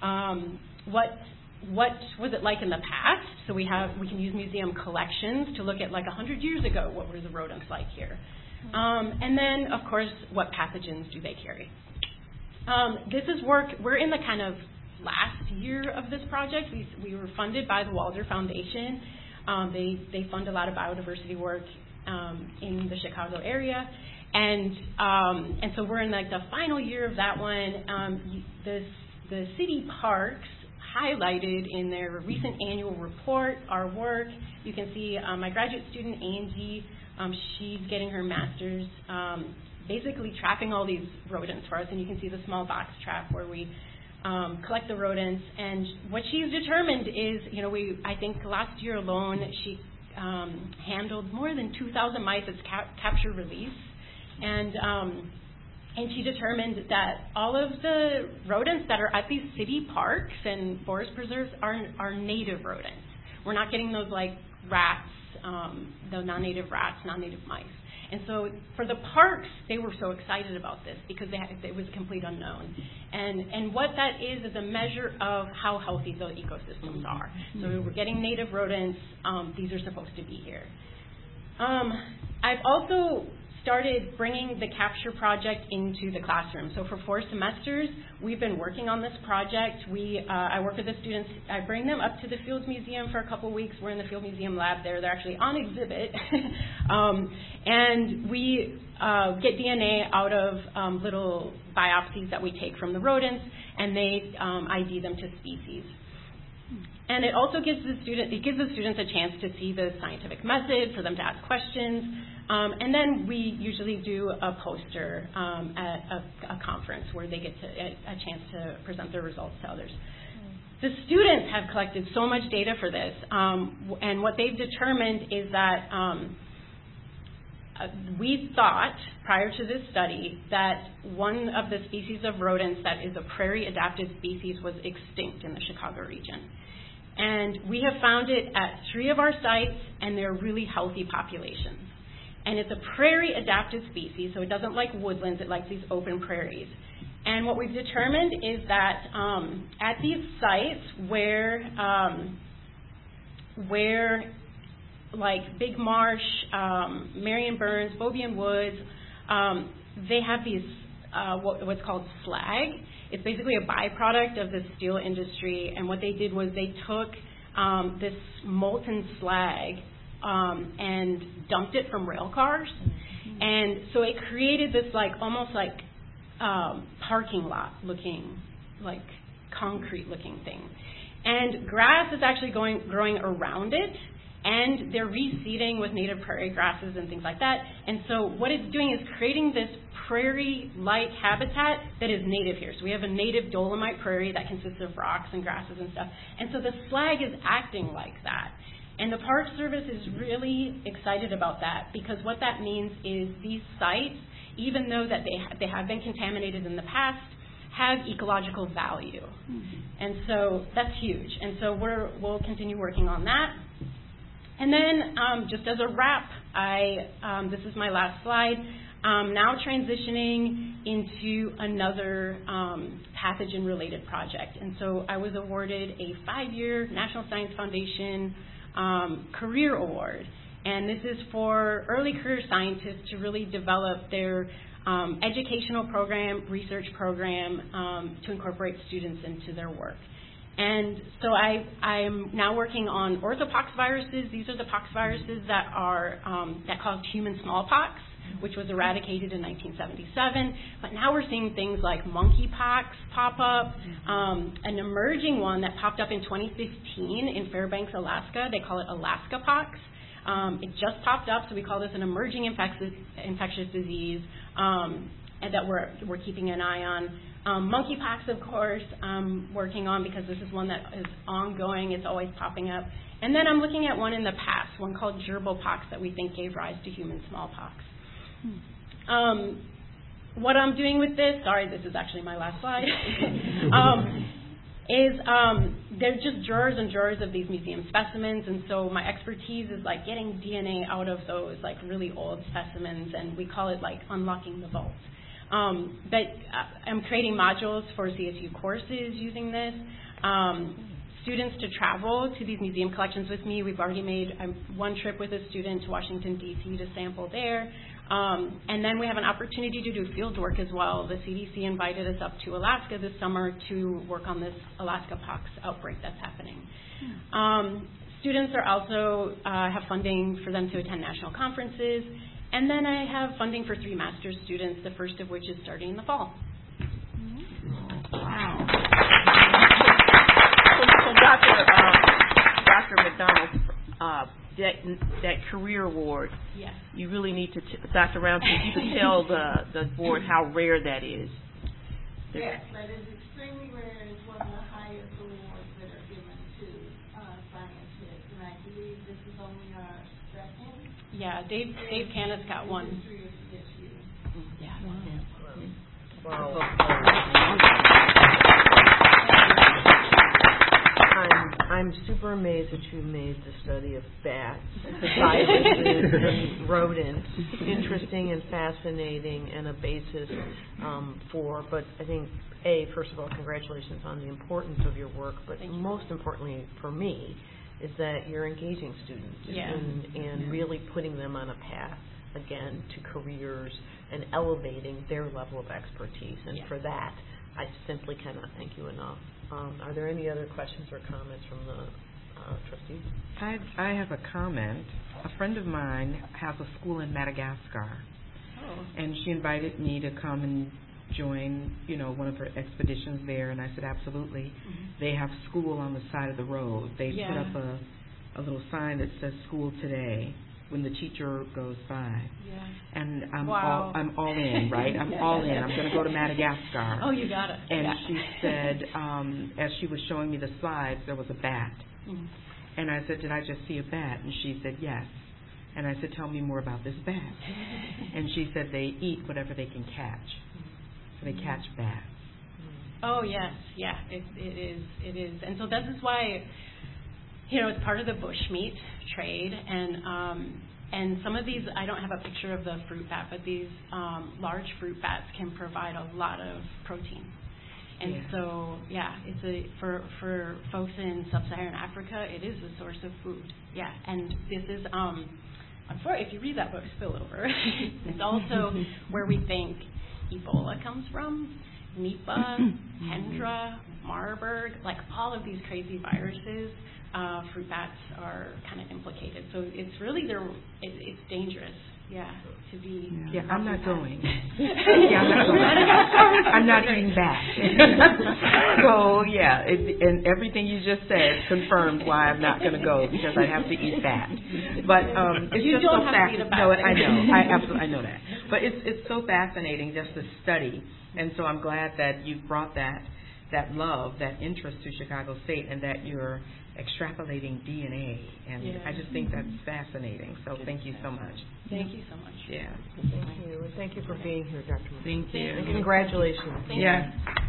What was it like in the past? So we can use museum collections to look at like 100 years ago, what were the rodents like here? And then, of course, what pathogens do they carry? This is work, we're in the kind of last year of this project. We were funded by the Walder Foundation. They fund a lot of biodiversity work in the Chicago area. And so we're in like the final year of that one. The city parks highlighted in their recent annual report our work. You can see my graduate student, Angie, she's getting her master's basically trapping all these rodents for us. And you can see the small box trap where we collect the rodents. And what she's determined is, I think last year alone, she handled more than 2,000 mice as capture release. And she determined that all of the rodents that are at these city parks and forest preserves are native rodents. We're not getting those like rats, the non-native rats, non-native mice. And so for the parks, they were so excited about this because it was a complete unknown. And what that is a measure of how healthy the ecosystems are. So we're getting native rodents. These are supposed to be here. I've also started bringing the CAPTURE project into the classroom. So for 4 semesters, we've been working on this project. I work with the students. I bring them up to the Fields Museum for a couple weeks. We're in the Field Museum lab there. They're actually on exhibit. And we get DNA out of little biopsies that we take from the rodents, and they ID them to species. And it also gives the students a chance to see the scientific method, for them to ask questions. And then we usually do a poster at a conference where they get a chance to present their results to others. The students have collected so much data for this, and what they've determined is that we thought, prior to this study, that one of the species of rodents that is a prairie-adapted species was extinct in the Chicago region. And we have found it at 3 of our sites, and they're really healthy populations. And it's a prairie-adapted species, so it doesn't like woodlands, it likes these open prairies. And what we've determined is that at these sites where like Big Marsh, Marion Burns, Beaubien Woods, they have these what's called slag. It's basically a byproduct of the steel industry, and what they did was they took this molten slag and dumped it from rail cars, and so it created this like almost like parking lot looking, like concrete looking thing. And grass is actually growing around it, and they're reseeding with native prairie grasses and things like that. And so what it's doing is creating this prairie-like habitat that is native here. So we have a native dolomite prairie that consists of rocks and grasses and stuff. And so the slag is acting like that. And the Park Service is really excited about that, because what that means is these sites, even though that they have been contaminated in the past, have ecological value. And so that's huge. And so we'll continue working on that. And then just as a wrap, this is my last slide, now transitioning into another pathogen-related project. And so I was awarded a 5-year National Science Foundation Career Award. And this is for early career scientists to really develop their educational program, research program to incorporate students into their work. And so I'm now working on orthopox viruses. These are the pox viruses that are that caused human smallpox, which was eradicated in 1977. But now we're seeing things like monkeypox pop up. An emerging one that popped up in 2015 in Fairbanks, Alaska. They call it Alaska pox. It just popped up, so we call this an emerging infectious disease, and that we're keeping an eye on. Monkeypox, of course, I'm working on because this is one that is ongoing. It's always popping up. And then I'm looking at one in the past, one called gerbil pox that we think gave rise to human smallpox. What I'm doing with this, sorry, this is actually my last slide, there's just drawers and drawers of these museum specimens, and so my expertise is like getting DNA out of those like really old specimens, and we call it like unlocking the vault. But I'm creating modules for CSU courses using this. Students to travel to these museum collections with me. We've already made one trip with a student to Washington, D.C. to sample there. And then we have an opportunity to do field work as well. The CDC invited us up to Alaska this summer to work on this Alaska pox outbreak that's happening. Students are also have funding for them to attend national conferences. And then I have funding for 3 master's students, the first of which is starting in the fall. Wow. So Dr. McDonald, that career award, yes. You really need to, Dr. Roundtree, you can tell the board how rare that is. Yes, that is extremely rare. It's one of the highest awards that are given to scientists, and I believe this is only our second. Yeah, Dave Canis got one. Yeah. Wow. I'm super amazed that you made the study of bats, viruses, and rodents interesting and fascinating, and a basis but I think, first of all, congratulations on the importance of your work, but most importantly for me is that you're engaging students and really putting them on a path, again, to careers and elevating their level of expertise. And for that, I simply cannot thank you enough. Are there any other questions or comments from the trustees? I have a comment. A friend of mine has a school in Madagascar, and she invited me to come and join, one of her expeditions there, and I said, absolutely. Mm-hmm. They have school on the side of the road. They put up a little sign that says school today when the teacher goes by. Yeah. And I'm all in, right? I'm all in. I'm going to go to Madagascar. Oh, you got it. And she said, as she was showing me the slides, there was a bat. Mm-hmm. And I said, did I just see a bat? And she said, yes. And I said, tell me more about this bat. And she said they eat whatever they can catch. So they catch bats. Oh, yes. Yeah, it is. And so this is why, it's part of the bushmeat trade. And some of these, I don't have a picture of the fruit bat, but these large fruit bats can provide a lot of protein. And so, it's for folks in sub-Saharan Africa, it is a source of food. Yeah, and this is, if you read that book, Spillover, it's also where we think Ebola comes from, Nipah, Hendra, Marburg, like all of these crazy viruses. Fruit bats are kind of implicated. So it's really, it's dangerous. to be. Yeah, I'm not going. I'm not going. I'm not eating bat. So and everything you just said confirms why I'm not going to go, because I have to eat bat. But it's you just don't so have to eat a bat. No, I know. I know that. But it's so fascinating just to study, and so I'm glad that you've brought that love, that interest to Chicago State, and that you're extrapolating DNA, and I just think that's fascinating. So thank you so much. Thank you so much. Yeah. Thank you. And thank you for being here, Dr. McCoy. Thank you. And congratulations. Thank you.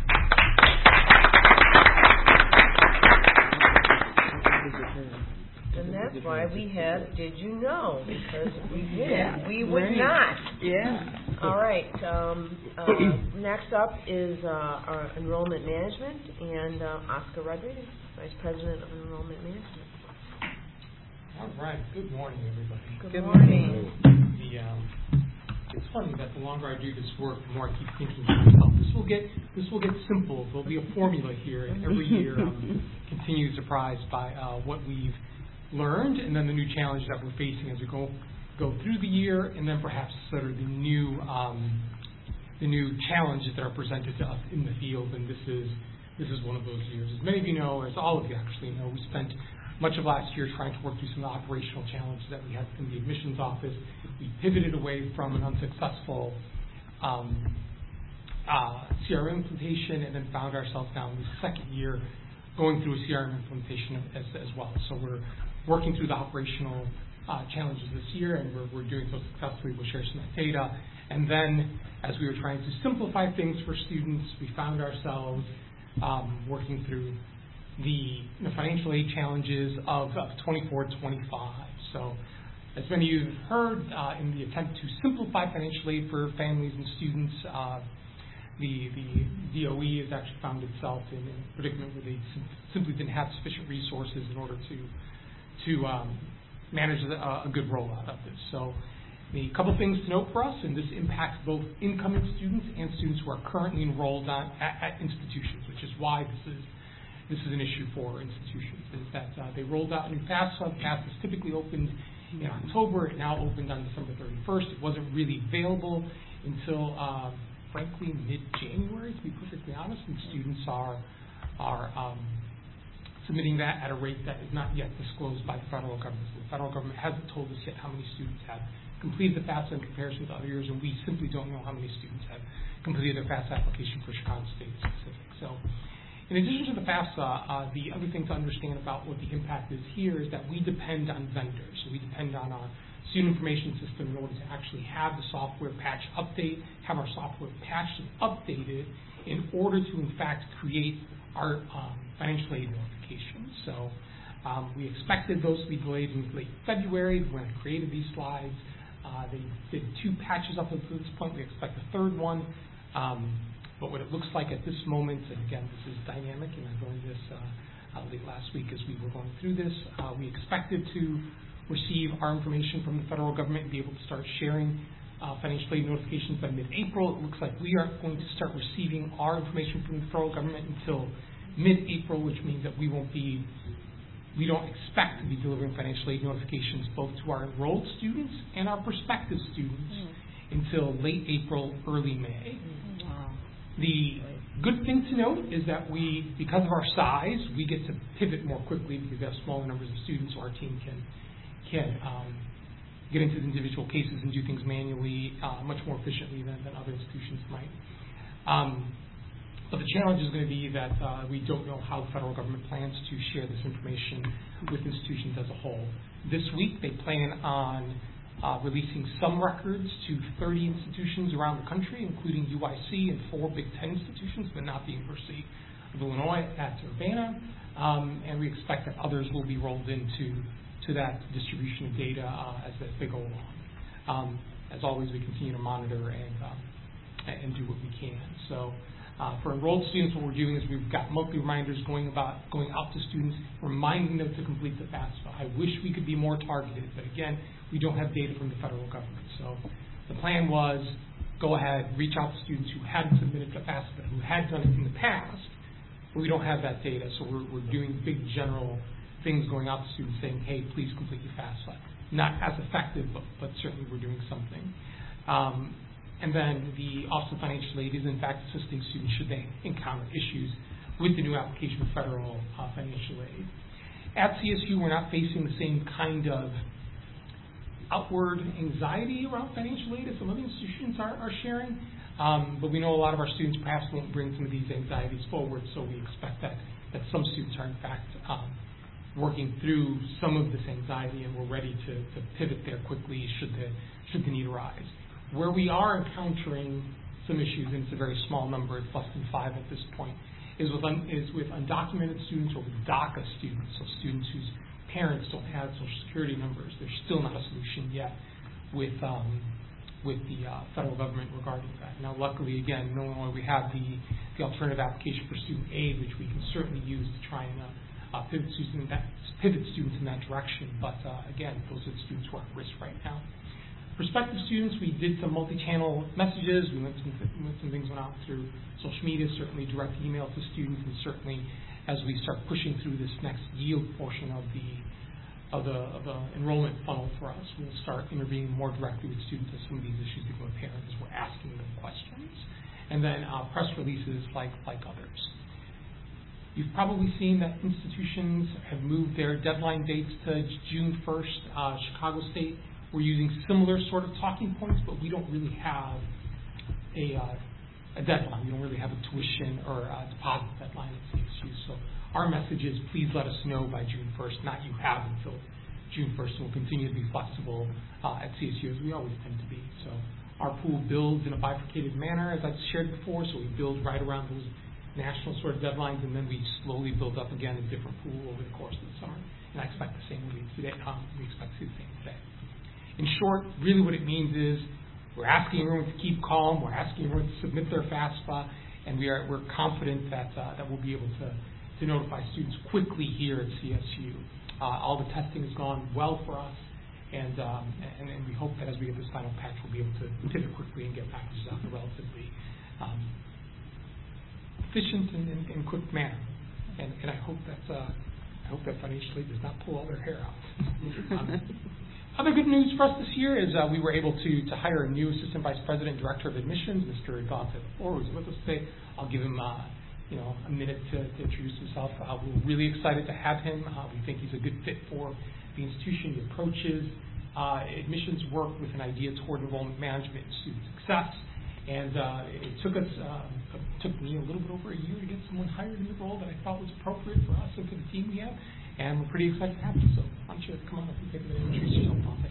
And that's why we have Did You Know? Because we did. We would not. Yeah. All right. Next up is our enrollment management, and Oscar Rodriguez, Vice President of Enrollment Management. All right. Good morning, everybody. Good morning. It's funny that the longer I do this work, the more I keep thinking to myself, this will get simple. There'll be a formula here, and every year I'm continued surprised by what we've learned, and then the new challenge that we're facing as we go through the year, and then perhaps sort of the new challenges that are presented to us in the field. And this is one of those years. As many of you know, as all of you actually know, we spent much of last year trying to work through some of the operational challenges that we had in the admissions office. We pivoted away from an unsuccessful CRM implementation, and then found ourselves now in the second year going through a CRM implementation as well. So we're working through the operational challenges this year, and we're doing so successfully. We'll share some of that data. And then, as we were trying to simplify things for students, we found ourselves working through the financial aid challenges of 24-25. So, as many of you have heard, in the attempt to simplify financial aid for families and students, the DOE has actually found itself in a predicament where they simply didn't have sufficient resources in order to manage a good rollout of this. So a couple things to note for us, and this impacts both incoming students and students who are currently enrolled at institutions, which is why this is an issue for institutions, is that they rolled out new FAFSA. FAFSA is typically opened in October. It now opened on December 31st. It wasn't really available until frankly mid-January, to be perfectly honest, and students are submitting that at a rate that is not yet disclosed by the federal government. So the federal government hasn't told us yet how many students have completed the FAFSA in comparison to other years, and we simply don't know how many students have completed their FAFSA application for Chicago State specific. So in addition to the FAFSA, the other thing to understand about what the impact is here is that we depend on vendors. So we depend on our student information system in order to actually have the software patch update, have our software patched and updated in order to, in fact, create our financial aid notifications. So we expected those to be delayed in late February when I created these slides. They did 2 patches up until this point. We expect a third one. But what it looks like at this moment, and again, this is dynamic, and I learned this late last week as we were going through this, we expected to receive our information from the federal government and be able to start sharing financial aid notifications by mid-April. It looks like we aren't going to start receiving our information from the federal government until mid-April, which means that we don't expect to be delivering financial aid notifications both to our enrolled students and our prospective students until late April, early May. The good thing to note is that because of our size, we get to pivot more quickly because we have smaller numbers of students, so our team can get into the individual cases and do things manually much more efficiently than other institutions might. But the challenge is going to be that we don't know how the federal government plans to share this information with institutions as a whole. This week, they plan on releasing some records to 30 institutions around the country, including UIC and 4 Big Ten institutions, but not the University of Illinois at Urbana. And we expect that others will be rolled into that distribution of data as they go along. As always, we continue to monitor and do what we can. So for enrolled students, what we're doing is we've got monthly reminders going out to students, reminding them to complete the FAFSA. I wish we could be more targeted, but again, we don't have data from the federal government. So the plan was go ahead, reach out to students who hadn't submitted the FAFSA, but who had done it in the past, but we don't have that data. So we're doing big general things going out to students saying, hey, please complete your FAFSA. not as effective, but certainly we're doing something. And then the Office of Financial Aid is in fact assisting students should they encounter issues with the new application for federal financial aid. At CSU, we're not facing the same kind of outward anxiety around financial aid as some other institutions are sharing, but we know a lot of our students perhaps won't bring some of these anxieties forward, so we expect that some students are in fact working through some of this anxiety, and we're ready to pivot there quickly should the need arise. Where we are encountering some issues, and it's a very small number, it's less than 5 at this point, is with undocumented students or with DACA students, so students whose parents don't have Social Security numbers. There's still not a solution yet with the federal government regarding that. Now, luckily, again, in Illinois, we have the alternative application for student aid, which we can certainly use to try and pivot students in that direction. But again, those are the students who are at risk right now. Prospective students, we did some multi-channel messages. Some things went out through social media, certainly direct email to students, and certainly as we start pushing through this next yield portion of the enrollment funnel for us, we'll start intervening more directly with students as some of these issues become apparent as we're asking them questions. And then press releases like others. You've probably seen that institutions have moved their deadline dates to June 1st. Chicago State, we're using similar sort of talking points, but we don't really have a deadline. We don't really have a tuition or a deposit deadline at CSU. So our message is please let us know by June 1st, not you have until June 1st, and we'll continue to be flexible at CSU as we always tend to be. So our pool builds in a bifurcated manner, as I've shared before, so we build right around those national sort of deadlines, and then we slowly build up again a different pool over the course of the summer. And I expect the same today. We expect to see the same today. In short, really what it means is we're asking everyone to keep calm, we're asking everyone to submit their FAFSA, and we're confident that we'll be able to notify students quickly here at CSU. All the testing has gone well for us, and we hope that as we get this final patch, we'll be able to pivot quickly and get packages out in a relatively efficient and quick manner. And I hope that financial aid does not pull all their hair out. Other good news for us this year is we were able to hire a new Assistant Vice President Director of Admissions, Mr. Dante LaFleur, who's with us today. I'll give him a minute to introduce himself. We're really excited to have him. We think he's a good fit for the institution. He approaches admissions work with an idea toward enrollment management and student success. And it took me a little bit over a year to get someone hired in the role that I thought was appropriate for us and for the team we have. And we're pretty excited to have you. So why don't you come on up and take a minute and introduce yourself, Dante.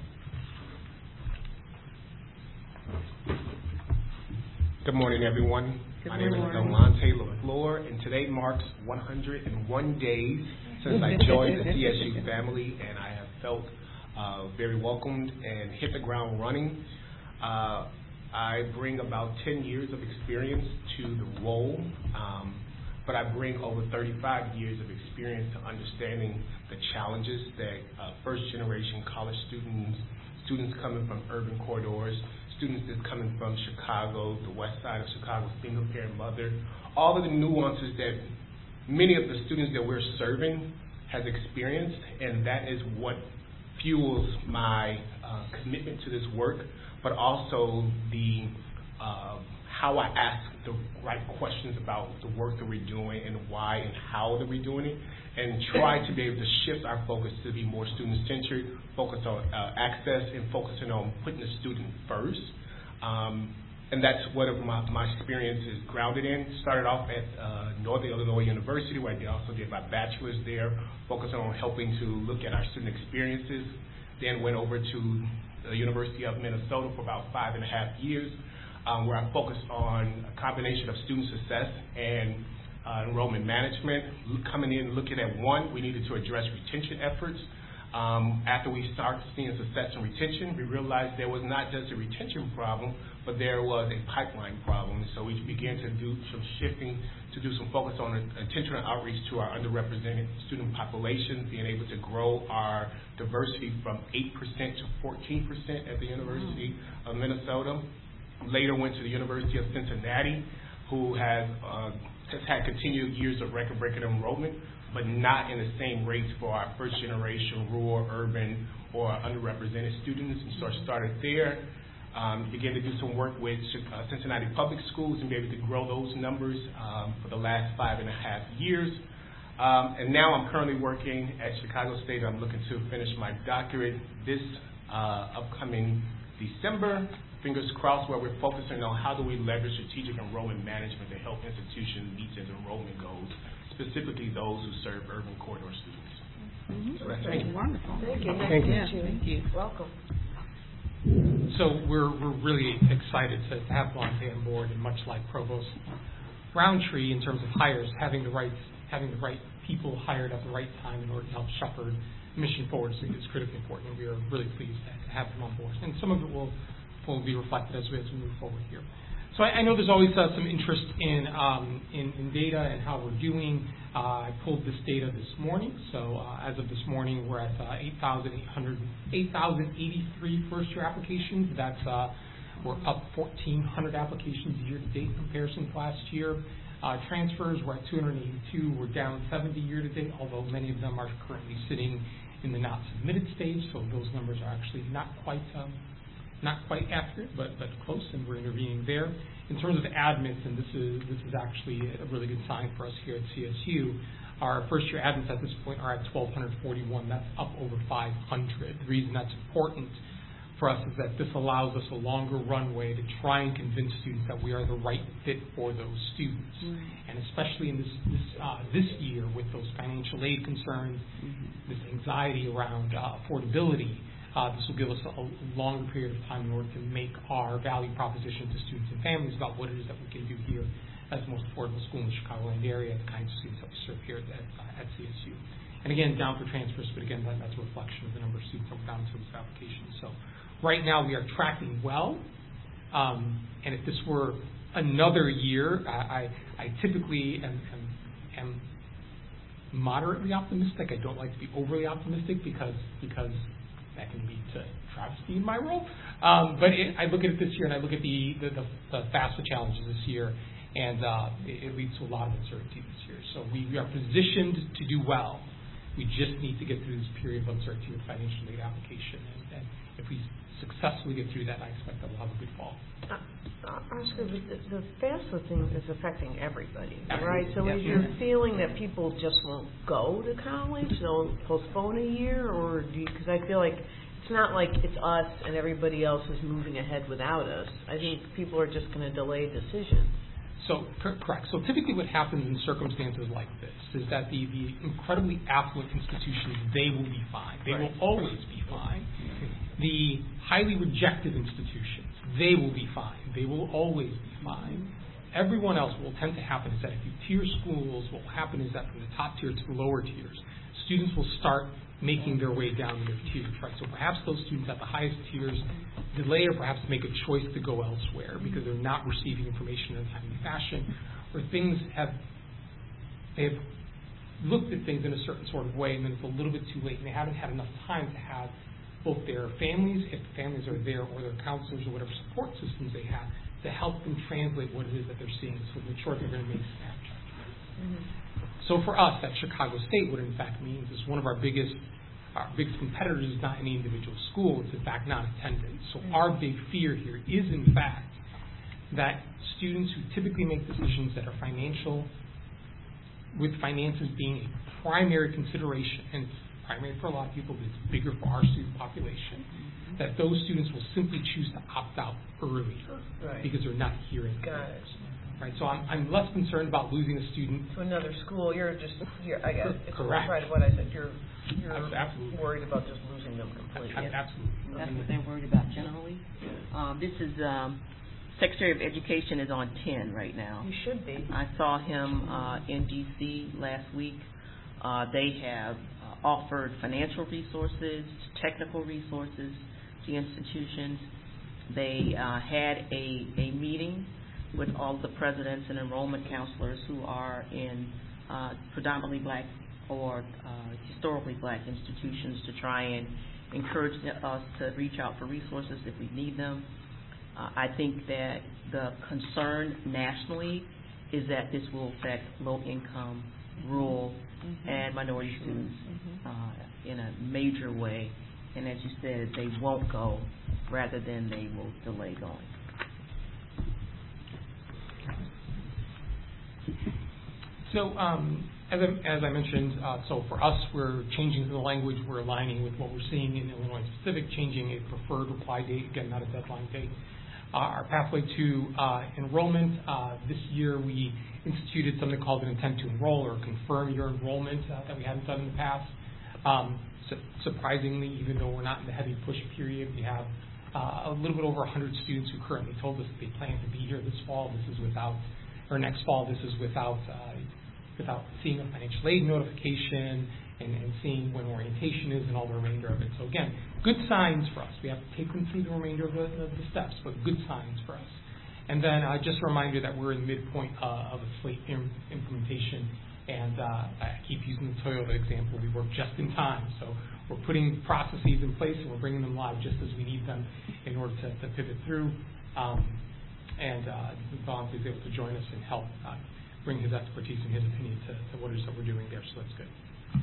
Good morning, everyone. My name is Delmonte LaFleur, and today marks 101 days since I joined the CSU family, and I have felt very welcomed and hit the ground running. I bring about 10 years of experience to the role, but I bring over 35 years of experience to understanding the challenges that first-generation college students coming from urban corridors, students that's coming from Chicago, the west side of Chicago, single-parent mother, all of the nuances that many of the students that we're serving has experienced, and that is what fuels my commitment to this work, but also the how I ask the right questions about the work that we're doing and why and how that we're doing it, and try to be able to shift our focus to be more student-centered, focus on access, and focusing on putting the student first. And that's what my experience is grounded in. Started off at Northern Illinois University, where I also did my bachelor's there, focusing on helping to look at our student experiences. Then went over to the University of Minnesota for about 5.5 years, where I focused on a combination of student success and enrollment management. Coming in looking at one, we needed to address retention efforts. After we started seeing success in retention, we realized there was not just a retention problem, but there was a pipeline problem. So we began to do some shifting, to do some focus on intentional outreach to our underrepresented student population, being able to grow our diversity from 8% to 14% at the University of Minnesota. Later went to the University of Cincinnati, who has had continued years of record-breaking enrollment, but not in the same rates for our first generation rural, urban, or underrepresented students. And so I started there, began to do some work with Cincinnati Public Schools and be able to grow those numbers for the last 5.5 years. And now I'm currently working at Chicago State. I'm looking to finish my doctorate this upcoming December, fingers crossed, where we're focusing on how do we leverage strategic enrollment management to help institutions meet their enrollment goals, specifically those who serve urban corridor students. Mm-hmm. So that's me. Wonderful. Thank you. Thank you. Thank you. Welcome. So we're really excited to have Lonte on board, and much like Provost Roundtree in terms of hires, having the right people hired at the right time in order to help shepherd the mission forward is critically important, and we are really pleased to have him on board. And some of it will be reflected as we move forward here. So I know there's always some interest in data and how we're doing. I pulled this data this morning. So as of this morning, we're at 8,083 first-year applications. That's we're up 1,400 applications year-to-date in comparison to last year. Transfers, we're at 282. We're down 70 year-to-date, although many of them are currently sitting in the not submitted stage. So those numbers are actually not quite accurate, but close, and we're intervening there. In terms of admits, and this is actually a really good sign for us here at CSU, our first-year admits at this point are at 1,241. That's up over 500. The reason that's important for us is that this allows us a longer runway to try and convince students that we are the right fit for those students. And especially in this year with those financial aid concerns, this anxiety around affordability, this will give us a longer period of time in order to make our value proposition to students and families about what it is that we can do here as the most affordable school in the Chicagoland area, the kinds of students that we serve here at CSU. And again, down for transfers, but again, that's a reflection of the number of students that we're down to this application. So right now we are tracking well, and if this were another year, I typically am moderately optimistic. I don't like to be overly optimistic because that can lead to travesty in my role. But I look at it this year, and I look at the FAFSA challenges this year, and it leads to a lot of uncertainty this year. So we are positioned to do well. We just need to get through this period of uncertainty with financial aid application, and if we successfully get through that, I expect that we'll have a good fall. Oscar, the FAFSA thing is affecting everybody, right? So yes. Is your feeling that people just won't go to college, they'll postpone a year, or because I feel like it's not like it's us and everybody else is moving ahead without us. I think people are just going to delay decisions. So, correct. So typically what happens in circumstances like this is that the incredibly affluent institutions, they will be fine. They will always be fine. The highly rejected institutions, they will be fine. They will always be fine. Everyone else, what will tend to happen is that if you tier schools, what will happen is that from the top tier to the lower tiers, students will start making their way down their tiers, right? So perhaps those students at the highest tiers delay or perhaps make a choice to go elsewhere because they're not receiving information in a timely fashion, or they have looked at things in a certain sort of way and then it's a little bit too late and they haven't had enough time to have both their families, if the families are there, or their counselors or whatever support systems they have to help them translate what it is that they're seeing so make sure they're going to make snapshots. So for us at Chicago State, what it in fact means is one of our biggest competitors is not any individual school, it's in fact non-attendance. So our big fear here is in fact that students who typically make decisions that are financial, with finances being a primary consideration, and it's primary for a lot of people, but it's bigger for our student population, that those students will simply choose to opt out earlier because they're not hearing the things. Right, so I'm less concerned about losing a student to another school. You're just I guess it's correct. Right, what I said. You're absolutely worried about just losing them completely. Absolutely. That's what they're worried about generally. This is Secretary of Education is on 10 right now. You should be. I saw him in D.C. last week. They have offered financial resources, technical resources to institutions. They had a meeting with all the presidents and enrollment counselors who are in predominantly black or historically black institutions to try and encourage us to reach out for resources if we need them. I think that the concern nationally is that this will affect low-income, rural and minority students in a major way. And as you said, they won't go rather than they will delay going. So, as I mentioned, so for us, we're changing the language. We're aligning with what we're seeing in Illinois Pacific, changing a preferred reply date, again, not a deadline date. Our pathway to enrollment, this year we instituted something called an intent to enroll or confirm your enrollment that we hadn't done in the past. Surprisingly, even though we're not in the heavy push period, we have a little bit over 100 students who currently told us that they plan to be here this fall. This is without, or next fall, this is without seeing a financial aid notification and seeing when orientation is and all the remainder of it. So again, good signs for us. We have to take them through the remainder of the steps, but good signs for us. And then just a reminder that we're in the midpoint of a slate implementation, and I keep using the Toyota example. We work just in time, so we're putting processes in place and we're bringing them live just as we need them in order to pivot through. And Valente is able to join us and help bring his expertise and his opinion to what it is that we're doing there, so that's good.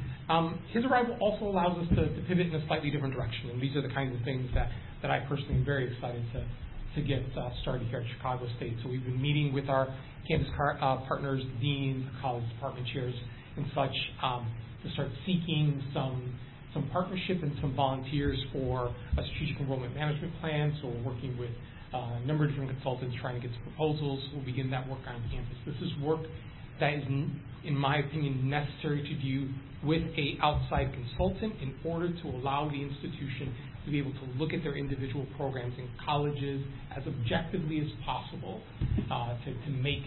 His arrival also allows us to pivot in a slightly different direction, and these are the kinds of things that I personally am very excited to get started here at Chicago State. So we've been meeting with our campus partners, deans, college department chairs, and such, to start seeking some partnership and some volunteers for a strategic enrollment management plan. So we're working with a number of different consultants trying to get some proposals. We'll begin that work on campus. This is work that is, in my opinion, necessary to do with a outside consultant in order to allow the institution to be able to look at their individual programs in colleges as objectively as possible, to make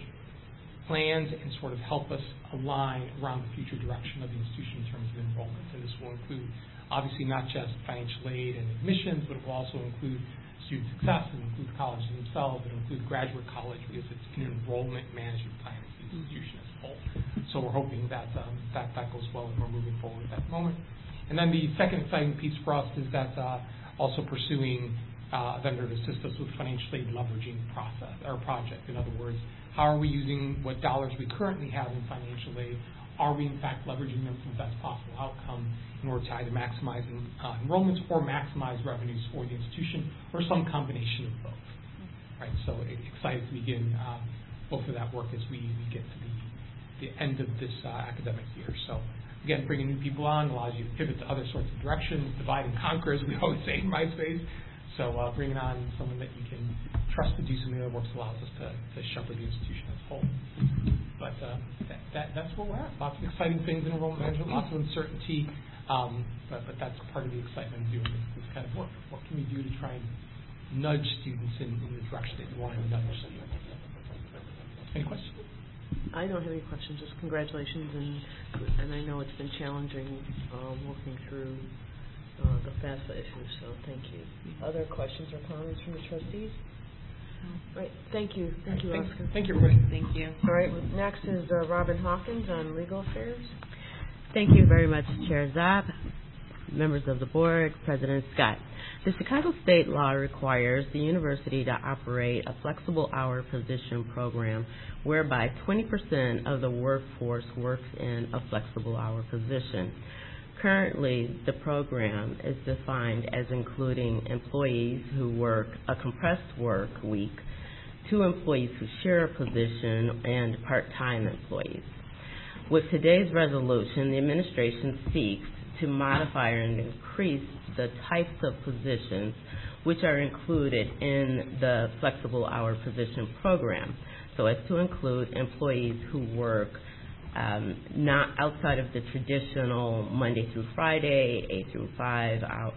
plans and sort of help us align around the future direction of the institution in terms of enrollment. And this will include, obviously, not just financial aid and admissions, but it will also include student success, it includes colleges themselves, it includes graduate college, because it's an enrollment management plan of the institution as a whole. So we're hoping that that goes well and we're moving forward at that moment. And then the second exciting piece for us is that also pursuing a vendor to assist us with financial aid leveraging process or project. In other words, how are we using what dollars we currently have in financial aid? Are we in fact leveraging them for the best possible outcome in order to either maximize enrollments or maximize revenues for the institution, or some combination of both? Right. So excited to begin both of that work as we get to the end of this academic year. So again, bringing new people on allows you to pivot to other sorts of directions, divide and conquer, as we always say in my space. So bringing on someone that you can trust to do some of the other work allows us to shepherd the institution as a whole. But that's where we're at. Lots of exciting things in enrollment management, lots of uncertainty, but that's part of the excitement of doing this kind of work. What can we do to try and nudge students in the direction that you want to nudge students? Any questions? I don't have any questions. Just congratulations, and I know it's been challenging working through the FAFSA issue, so thank you. Other questions or comments from the trustees? Right. Thank you. Thank you, Oscar. Thank you, everybody. Thank you. All right. Next is Robin Hawkins on legal affairs. Thank you very much, Chair Zapp, members of the board, President Scott. The Chicago State law requires the university to operate a flexible hour position program whereby 20% of the workforce works in a flexible hour position. Currently, the program is defined as including employees who work a compressed work week, 2 employees who share a position, and part-time employees. With today's resolution, the administration seeks to modify and increase the types of positions which are included in the flexible hour position program, so as to include employees who work not outside of the traditional Monday through Friday, 8 through 5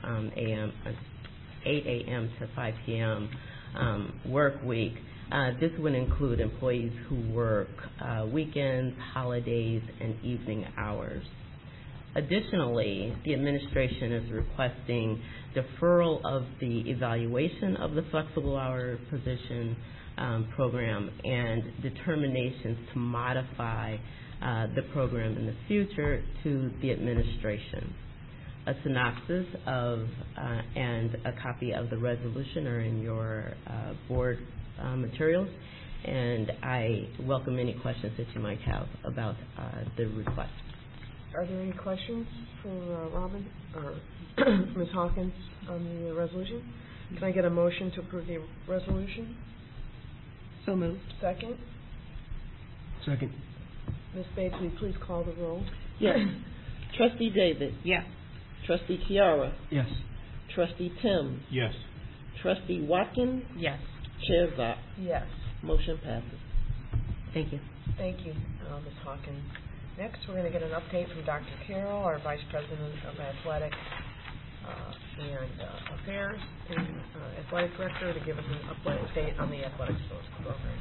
8 a.m. to 5 p.m. Work week. This would include employees who work weekends, holidays, and evening hours. Additionally, the administration is requesting deferral of the evaluation of the flexible hour position program and determinations to modify the program in the future to the administration. A synopsis of and a copy of the resolution are in your board materials, and I welcome any questions that you might have about the request. Are there any questions for Robin or Ms. Hawkins on the resolution? Can I get a motion to approve the resolution? So moved. Second? Second. Ms. Bates, will you please call the roll? Yes. Trustee David. Yes. Trustee Chiara. Yes. Trustee Tim. Yes. Trustee Watkins. Yes. Chair Zott. Yes. Motion passes. Thank you. Thank you, Ms. Hawkins. Next, we're going to get an update from Dr. Carroll, our Vice President of Athletics and Affairs and Athletic Director, to give us an update on the athletics program.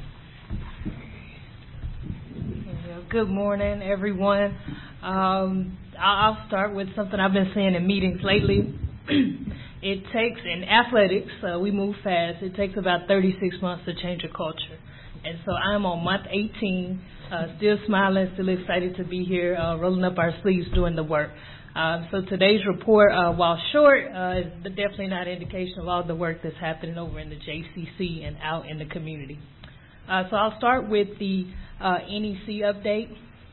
Good morning, everyone. I'll start with something I've been saying in meetings lately. It takes, in athletics, we move fast. It takes about 36 months to change a culture. And so I'm on month 18, still smiling, still excited to be here, rolling up our sleeves doing the work. So today's report, while short, is definitely not an indication of all the work that's happening over in the JCC and out in the community. So I'll start with the NEC update.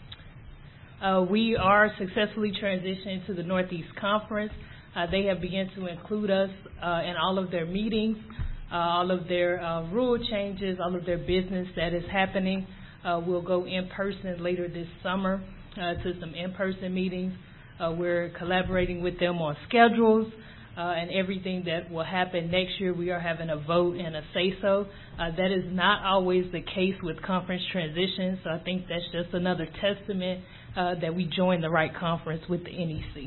We are successfully transitioning to the Northeast Conference. They have begun to include us in all of their meetings, all of their rule changes, all of their business that is happening. We'll go in person later this summer to some in-person meetings. We're collaborating with them on schedules and everything that will happen next year. We are having a vote and a say-so. That is not always the case with conference transitions, so I think that's just another testament that we joined the right conference with the NEC.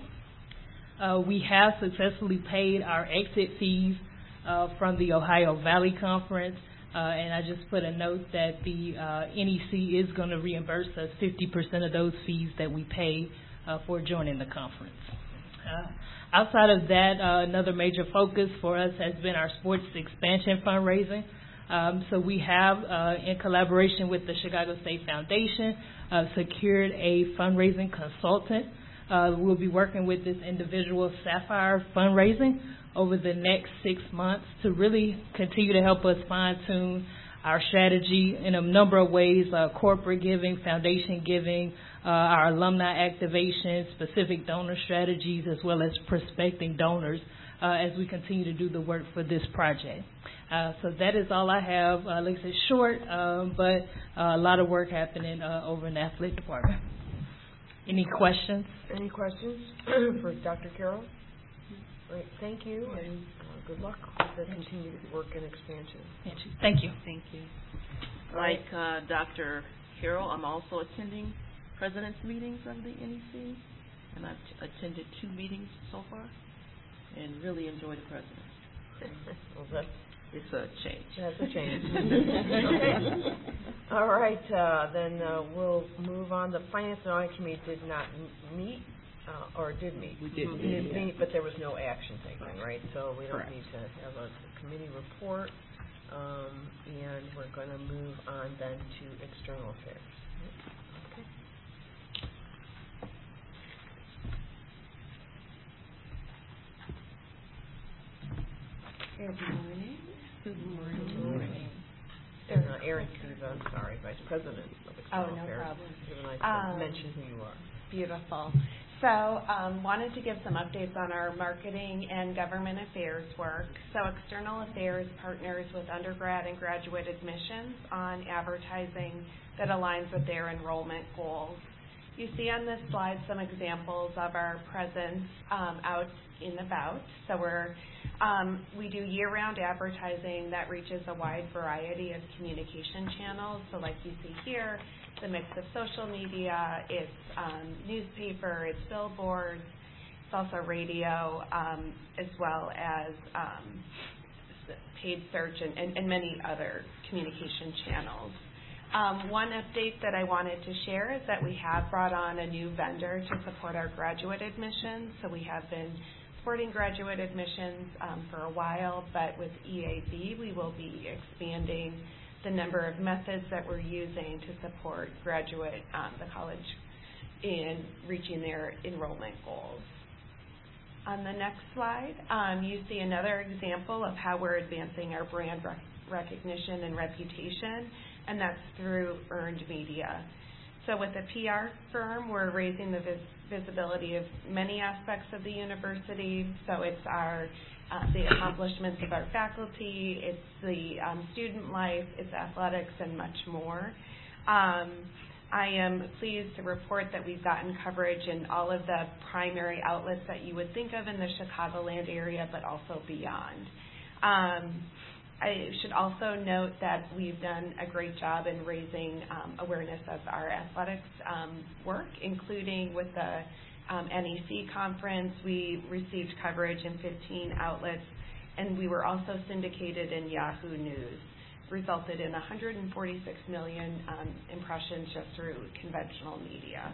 We have successfully paid our exit fees from the Ohio Valley Conference, and I just put a note that the NEC is going to reimburse us 50% of those fees that we pay for joining the conference. Outside of that, another major focus for us has been our sports expansion fundraising. So we have, in collaboration with the Chicago State Foundation, secured a fundraising consultant. We'll be working with this individual, Sapphire Fundraising, over the next 6 months to really continue to help us fine-tune our strategy in a number of ways, corporate giving, foundation giving, our alumni activation, specific donor strategies, as well as prospecting donors as we continue to do the work for this project. So that is all I have. Like I said, short, but a lot of work happening over in the athletic department. Any questions? Any questions for Dr. Carroll? Great, thank you, and good luck with the continued work and expansion. Thank you. Thank you. Like Dr. Carroll, I'm also attending president's meetings of the NEC, and I've attended 2 meetings so far, and really enjoyed the president. Well, it's a change. That's a change. Okay. All right, then we'll move on. The Finance and Audit Committee did not meet, or did meet. We did meet, but there was no action taken, right? So we don't Correct. need to have a committee report, and we're going to move on then to external affairs. Okay. Good morning. Good morning. Good morning. And Erin Kiva, sorry, Vice President of External no Affairs. problem. Give a nice mention who you are. Beautiful. So, wanted to give some updates on our marketing and government affairs work. So, External Affairs partners with undergrad and graduate admissions on advertising that aligns with their enrollment goals. You see on this slide some examples of our presence out and about. So, we do year-round advertising that reaches a wide variety of communication channels. So, like you see here, the mix of social media, it's newspaper, it's billboards, it's also radio, as well as paid search and many other communication channels. One update that I wanted to share is that we have brought on a new vendor to support our graduate admissions. So we have been supporting graduate admissions for a while, but with EAB, we will be expanding the number of methods that we're using to support the college in reaching their enrollment goals. On the next slide, you see another example of how we're advancing our brand recognition and reputation, and that's through earned media. So with a PR firm, we're raising the visibility of many aspects of the university. So it's the accomplishments of our faculty, it's the student life, it's athletics, and much more. I am pleased to report that we've gotten coverage in all of the primary outlets that you would think of in the Chicagoland area, but also beyond. I should also note that we've done a great job in raising awareness of our athletics work, including with the NEC conference. We received coverage in 15 outlets, and we were also syndicated in Yahoo News, resulted in 146 million impressions just through conventional media.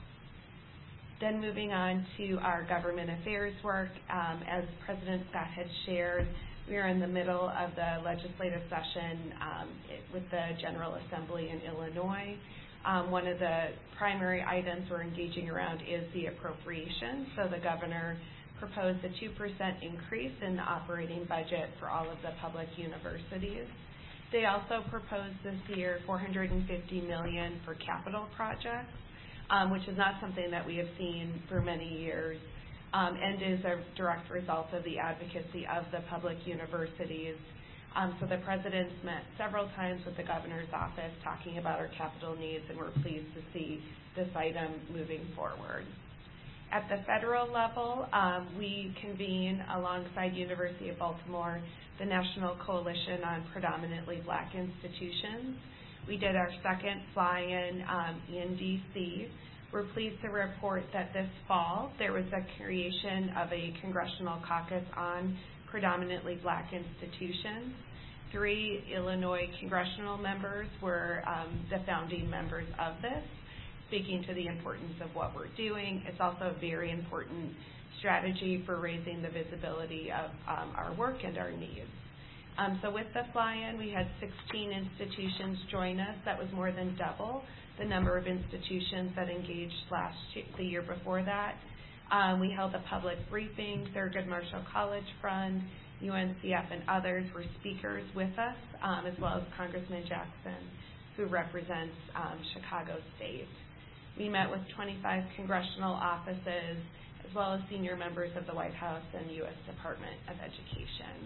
Then moving on to our government affairs work, as President Scott had shared, we are in the middle of the legislative session with the General Assembly in Illinois. One of the primary items we're engaging around is the appropriation. So the governor proposed a 2% increase in the operating budget for all of the public universities. They also proposed this year $450 million for capital projects, which is not something that we have seen for many years, and is a direct result of the advocacy of the public universities. So the president's met several times with the governor's office talking about our capital needs, and we're pleased to see this item moving forward. At the federal level, we convene alongside University of Baltimore the National Coalition on Predominantly Black Institutions. We did our second fly-in in D.C. We're pleased to report that this fall there was a creation of a congressional caucus on predominantly black institutions. 3 Illinois congressional members were the founding members of this, speaking to the importance of what we're doing. It's also a very important strategy for raising the visibility of our work and our needs. So with the fly-in, we had 16 institutions join us. That was more than double the number of institutions that engaged the year before that. We held a public briefing. Thurgood Marshall College Fund, UNCF, and others were speakers with us, as well as Congressman Jackson, who represents Chicago State. We met with 25 congressional offices, as well as senior members of the White House and U.S. Department of Education.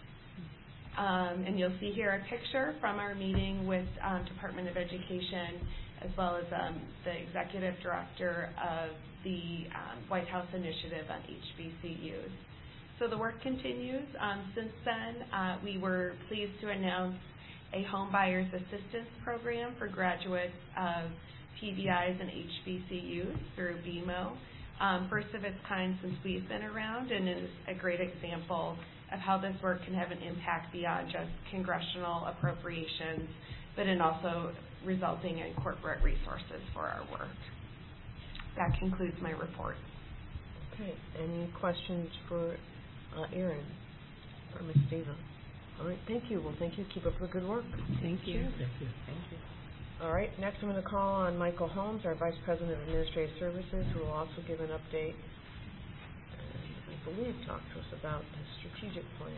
And you'll see here a picture from our meeting with Department of Education, as well as the executive director of the White House Initiative on HBCUs. So the work continues. Since then, we were pleased to announce a home buyers assistance program for graduates of PBIs and HBCUs through BMO. First of its kind since we've been around, and is a great example of how this work can have an impact beyond just congressional appropriations, but in also resulting in corporate resources for our work. That concludes my report. Okay. Any questions for Erin or Ms. Steva? All right. Thank you. Well, thank you. Keep up the good work. Thank you. Thank you. Thank you. All right. Next, I'm going to call on Michael Holmes, our Vice President of Administrative Services, who will also give an update and I believe talk to us about the strategic plan.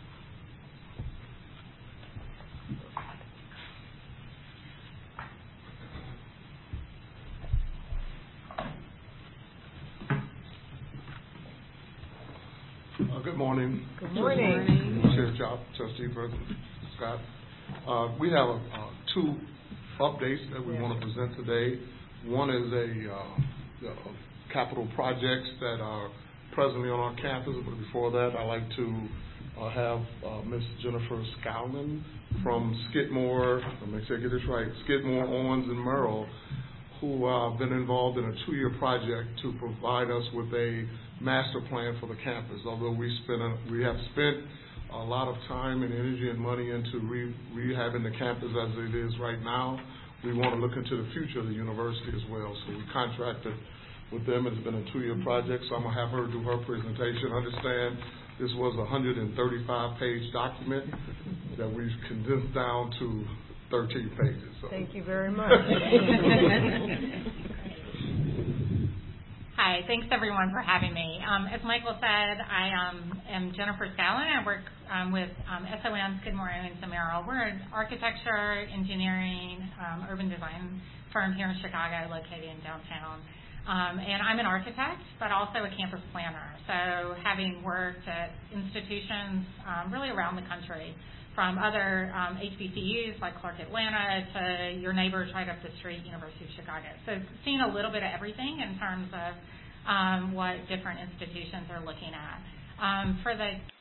Good morning. Good morning. Chair Job, Trustee President Scott. We have 2 updates that we want to present today. One is the capital projects that are presently on our campus, but before that, I'd like to have Ms. Jennifer Scowlin from Skidmore, let me get this right, Skidmore, Owens, and Merrill, who have been involved in a 2-year project to provide us with a master plan for the campus. Although we have spent a lot of time and energy and money into rehabbing the campus as it is right now, we want to look into the future of the university as well. So we contracted with them. It's been a 2-year project, so I'm going to have her do her presentation. Understand this was a 135-page document that we've condensed down to 13 pages. So. Thank you very much. Hi, thanks everyone for having me. As Michael said, I am Jennifer Scallon. I work with SOM, Skidmore, Owings & Merrill. We're an architecture, engineering, urban design firm here in Chicago located in downtown. And I'm an architect, but also a campus planner. So having worked at institutions really around the country, from other HBCUs like Clark Atlanta to your neighbors right up the street, University of Chicago. So seeing a little bit of everything in terms of what different institutions are looking at. For the